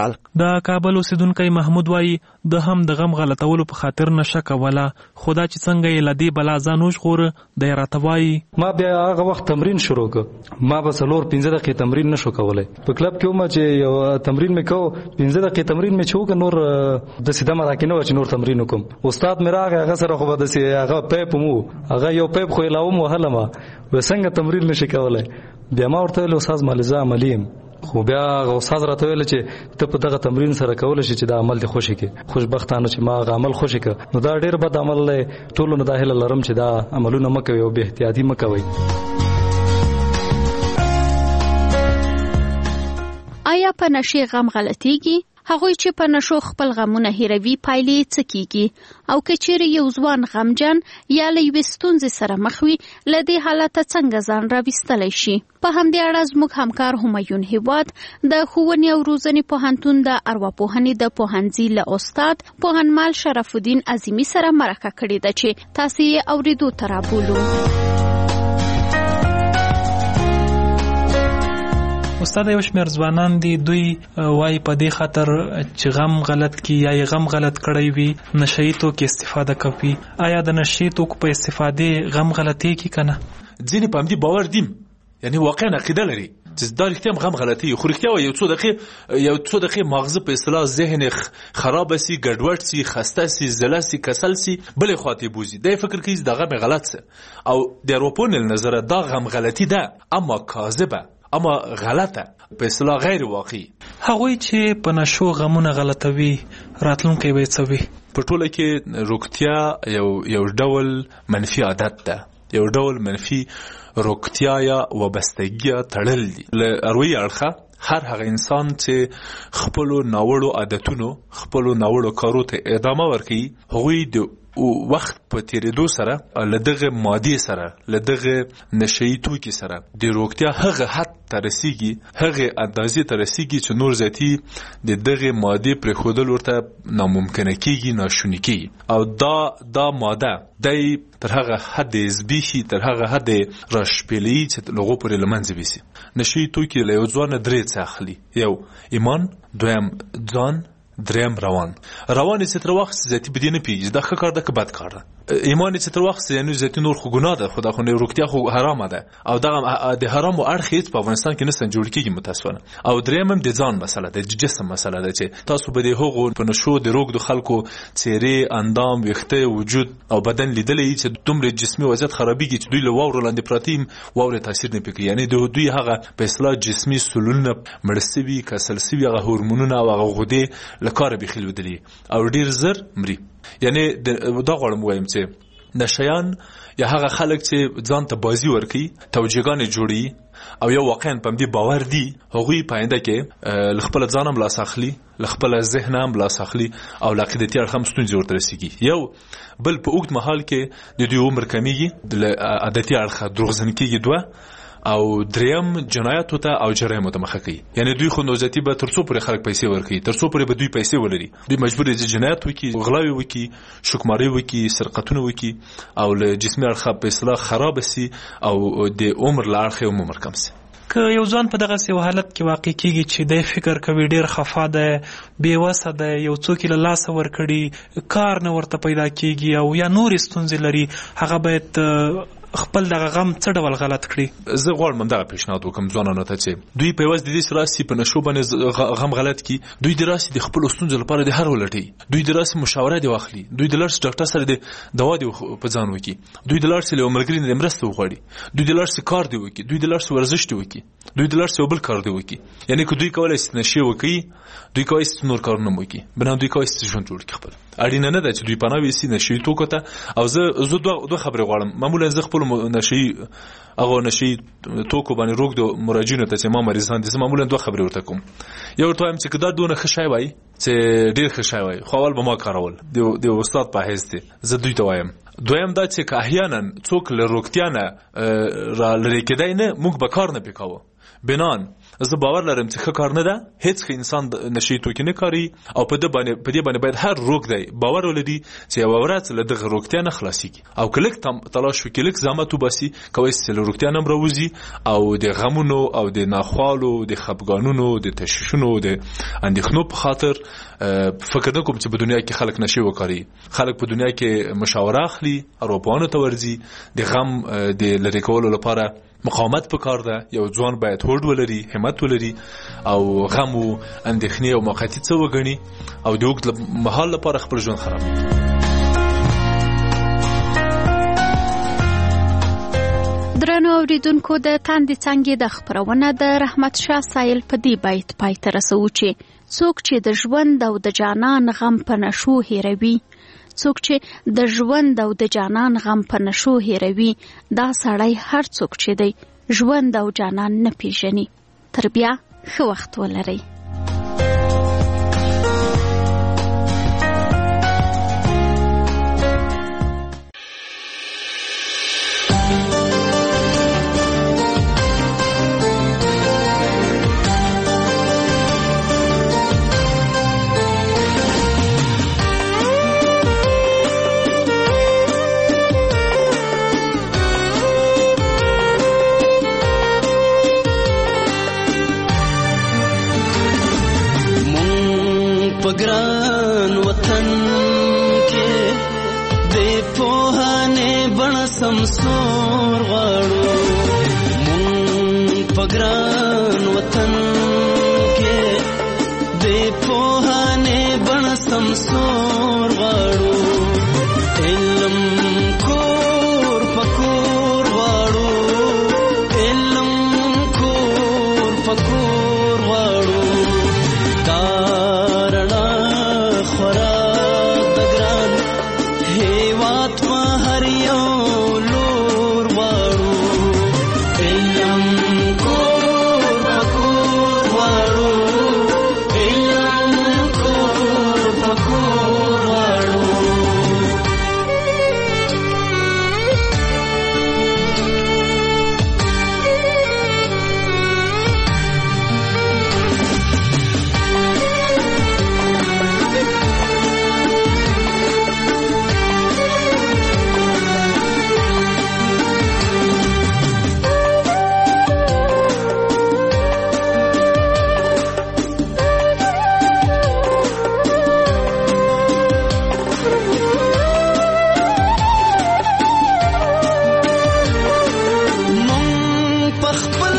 د کابل اوسیدونکی محمود وایي د هم د غم غلطولو په خاطر نشه کوله خدا چې څنګه یې لدی بلا ځان وژغوره د راته وایي ما بیا هغه وخت تمرین شروع کړ ما به 4-5 دقیقې تمرین نشو کولای په کلب کې ما چې یو تمرین مې کو 5 دقیقې تمرین مې چوک نور د سیده مراکینه و چې نور تمرین وکم استاد مې راغی هغه سره خو به د هغه پیپ مو هغه یو پیپ خو لاوم وهلم وسنګ تمرین نشي کولای بیا ما ورته له استاد مالزه عملیم خو بیا استاد راته ویل چې ته په دغه تمرین سره کول شي چې د عمل د خوشي کې خوشبختانه چې ما عمل خوشي کې نو دا ډیر بد عمل دی ټولو نه داخله لرم چې دا عملونه مکوي او به احتیاطي مکوي. آیا په نشي غم غلطيږي؟ هغوی چې په نشو خپل غمونه هیروي پایلې څه کیږي او که چیرې یو ځوان غمجن یا له یوې ستونزې سره مخ وي له دې حالته څنګه ځان راویستلی شي؟ په همدې اړه زموږ همکار همایون هیواد د ښوونې او روزنې پوهنتون د ارواپوهنې د پوهنځي له استاد پوهنمال شرف الدین عظیمي سره مرکه کړې ده چې تاسو یې اورېدو ته رابولو. استاد یو شمېر ځوانان دي دوی وایي په دې خاطر چې غم غلط کی یا غم غلط کړی وي نشهیي توکو استفاده کوي آیا د نشهیي توکو په استفاده غم غلطي کی کنه؟ ځینې په همدې باور دي یعنی واقعا عقیده لري چې دا رښتیا غم غلطي خو رښتیا یو څو دقیقې مغزه په اصطلاح ذهن خراب سي ګډوډ سي خسته سي زله سي کسل سي بلې خواته بوزي دا فکر کوي دا غم غلط سي او د اروپون نظر دا غم غلطي ده اما کاذبه اما غلطه په اصطلاح غیر واقعي. هغوی چې په نشو غمونه غلطوي راتلونکی به څه وي؟ په ټوله کې روغتیا یو ډول منفي عادت ده یو ډول منفي روغتیا یا وابستګي تړل دي له اروي اړخه هر هغه انسان چې خپل ناوړو عادتونو خپل ناوړو کارو ته ادامه ورکړي هغوی د وخت په تیریدو سره لدغه ماده سره لدغه نشئی توکي سره د روغتیا هغه حد ترسيږي هغه اندازې ترسيږي چې نور ذاتی د دغه ماده پر خودل ورته ناممکن کیږي ناشونی کیږي او دا ماده دای تر هغه حد زبیشي تر هغه حد راشپلی چې لغو پر لمنځ ویسي نشئی توکي له یو ځوان درې څخه اخلي یو ایمان دویم ځان دریم روان چې تر وخت ذاتی بدینه پیږي دا ښه کار ده که بد کار ده ایمان چې تر وخت یعنی ذاتی نور خو ګناه ده خدا خو نه روغتیا خو حرام ده او دغه د حرام او اړخ هیڅ په افغانستان کې نسن جوړ کیږي متاسفانه او دریم هم د ځان مسله ده د جسم مسله ده چې تاسو به د هغو په نشو د روغ د خلکو چهره اندام ویخته وجود او بدن لیدلې چې دومره جسمي وضعیت خرابېږي چې دوی له واورو لاندې پراته واورې تاثیر نه پکې یعنی دوی هغه په اصطلاح جسمي سلولونه مړسوي کسلسوي هغه هورمونونه او هغه غدې لکاره بخیل ودلی او ډیر زر مري یعنی دا غواړم وایم چې نشیان یا هغه خلک چې ځان ته بازی ورکي توجیهګان جوړي او یو واقعا په دې باور دي هغوی پاینده کې خپل ځان هم لاس اخلي خپل ذهن هم لاس اخلي او عقیدتي اړخ هم ستونزې ورته رسیږي یو بل په اوږد مهال کې د دوی عمر کمیږي د عادتي اړخ دروغجن کېږي دوه او دریم جنایت ته او جرایم ته مخه کوي یعنی دوی خو نوزاتی به ترڅو پر خلک پیسې ورکړي ترڅو پر به دوی پیسې ولري دوی مجبور دي جنایت وکي غلاوي وکي شکماري وکي سرقتونه وکي او له جسمي اړخ په اصطلاح خراب سي او د عمر لا اړخ عمر کم سي که یو ځوان په دغه سي حالت کې واقع کیږي چې د فکر کوي ډیر خفا ده بې وسه ده یو څوک له لاس ور کړي کار نه ورته پیدا کیږي او یا نور ستونزې لري هغه باید خپل دغه غم څه ډول غلط کړي زه غواړم دغه پیشنهاد وکم ځوانانو ته چې دوی په واسطه د دې سراسي په نشو باندې غم غلط کی دوی د راسي د خپل ستونزو لپاره د هر ولټي دوی د راسي مشاوره دی واخلي دوی د لارس ډاکټر سره د دوا دی په ځان وکي دوی د لارس له ملګری د مرسته وغواړي دوی د لارس کار دی وکي دوی د لارس ورزش دی وکي دوی د لارس یو بل کار دی وکي یعنی که دوی کولای شي نشي وکي دوی کوي نور کارونه وکي بنا دوی کوي ژوند جوړ کړي خپل اړینه نه ده چې دوی پناه وسی نشي توکو ته او زه دوه خبرې غواړم معمولا زه خپل نشي هغه نشي توکو باندې روغ د مراجعینو ته چې ما مریضان دي معمولا دوه خبرې ورته کوم یو ورته وایم چې کدا دونه ښه شای وای چې ډیر ښه شای وای خو اول به ما کارول د استاد په حیث دي زه دوی ته وایم دویم دا چې که احیانا څوک له روغتیا نه را لري کېدای نه موږ به کار نه پکاوه بنان زه باور لرم چې ښه کار نه ده هیڅ انسان نشي توکي نه کاری او په دې باندې باید هر روغ دی باور ولري چې یو ورځ له دغه روغتیا نه خلاصيږي او کلک تلاش وکړي کلک زحمت وباسي کوي چې له روغتیا نه راوځي او د غمونو او د ناخوالو د خپګانونو د تشویشونو د اندېښنو په خاطر فکر نه کوم چې په دنیا کې خلک نشي وکړي خلک په دنیا کې مشاوره اخلي اروپانو ته ورځي د غم د لری کولو لپاره مقاومت پکار ده یو ځوان باید هوډ ولري همت ولري او غم او اندېښنې او موقتي څه وګڼي او د وخت مهال لپاره خپل ژوند خراب درنو اوریدونکو د تاندې څنګه د خبرونه د رحمت شاه سایل په دی بیت پای ته رسو چې څوک چې د ژوند او د جانان غم په نشو هیروي څوک چې د ژوند او د جانان غم په نشو هیروي دا سړی هر څوک چې دی ژوند او جانان نه پیژني تر بیا ښه وخت ولرئ ګران وطن کې د پوهانه بڼ سمسور غواړو مونږ په ګران وطن کې د پوهانه بڼ سمسور غواړو علم کور پکور غواړو علم کور پکور غواړو Cool. خپل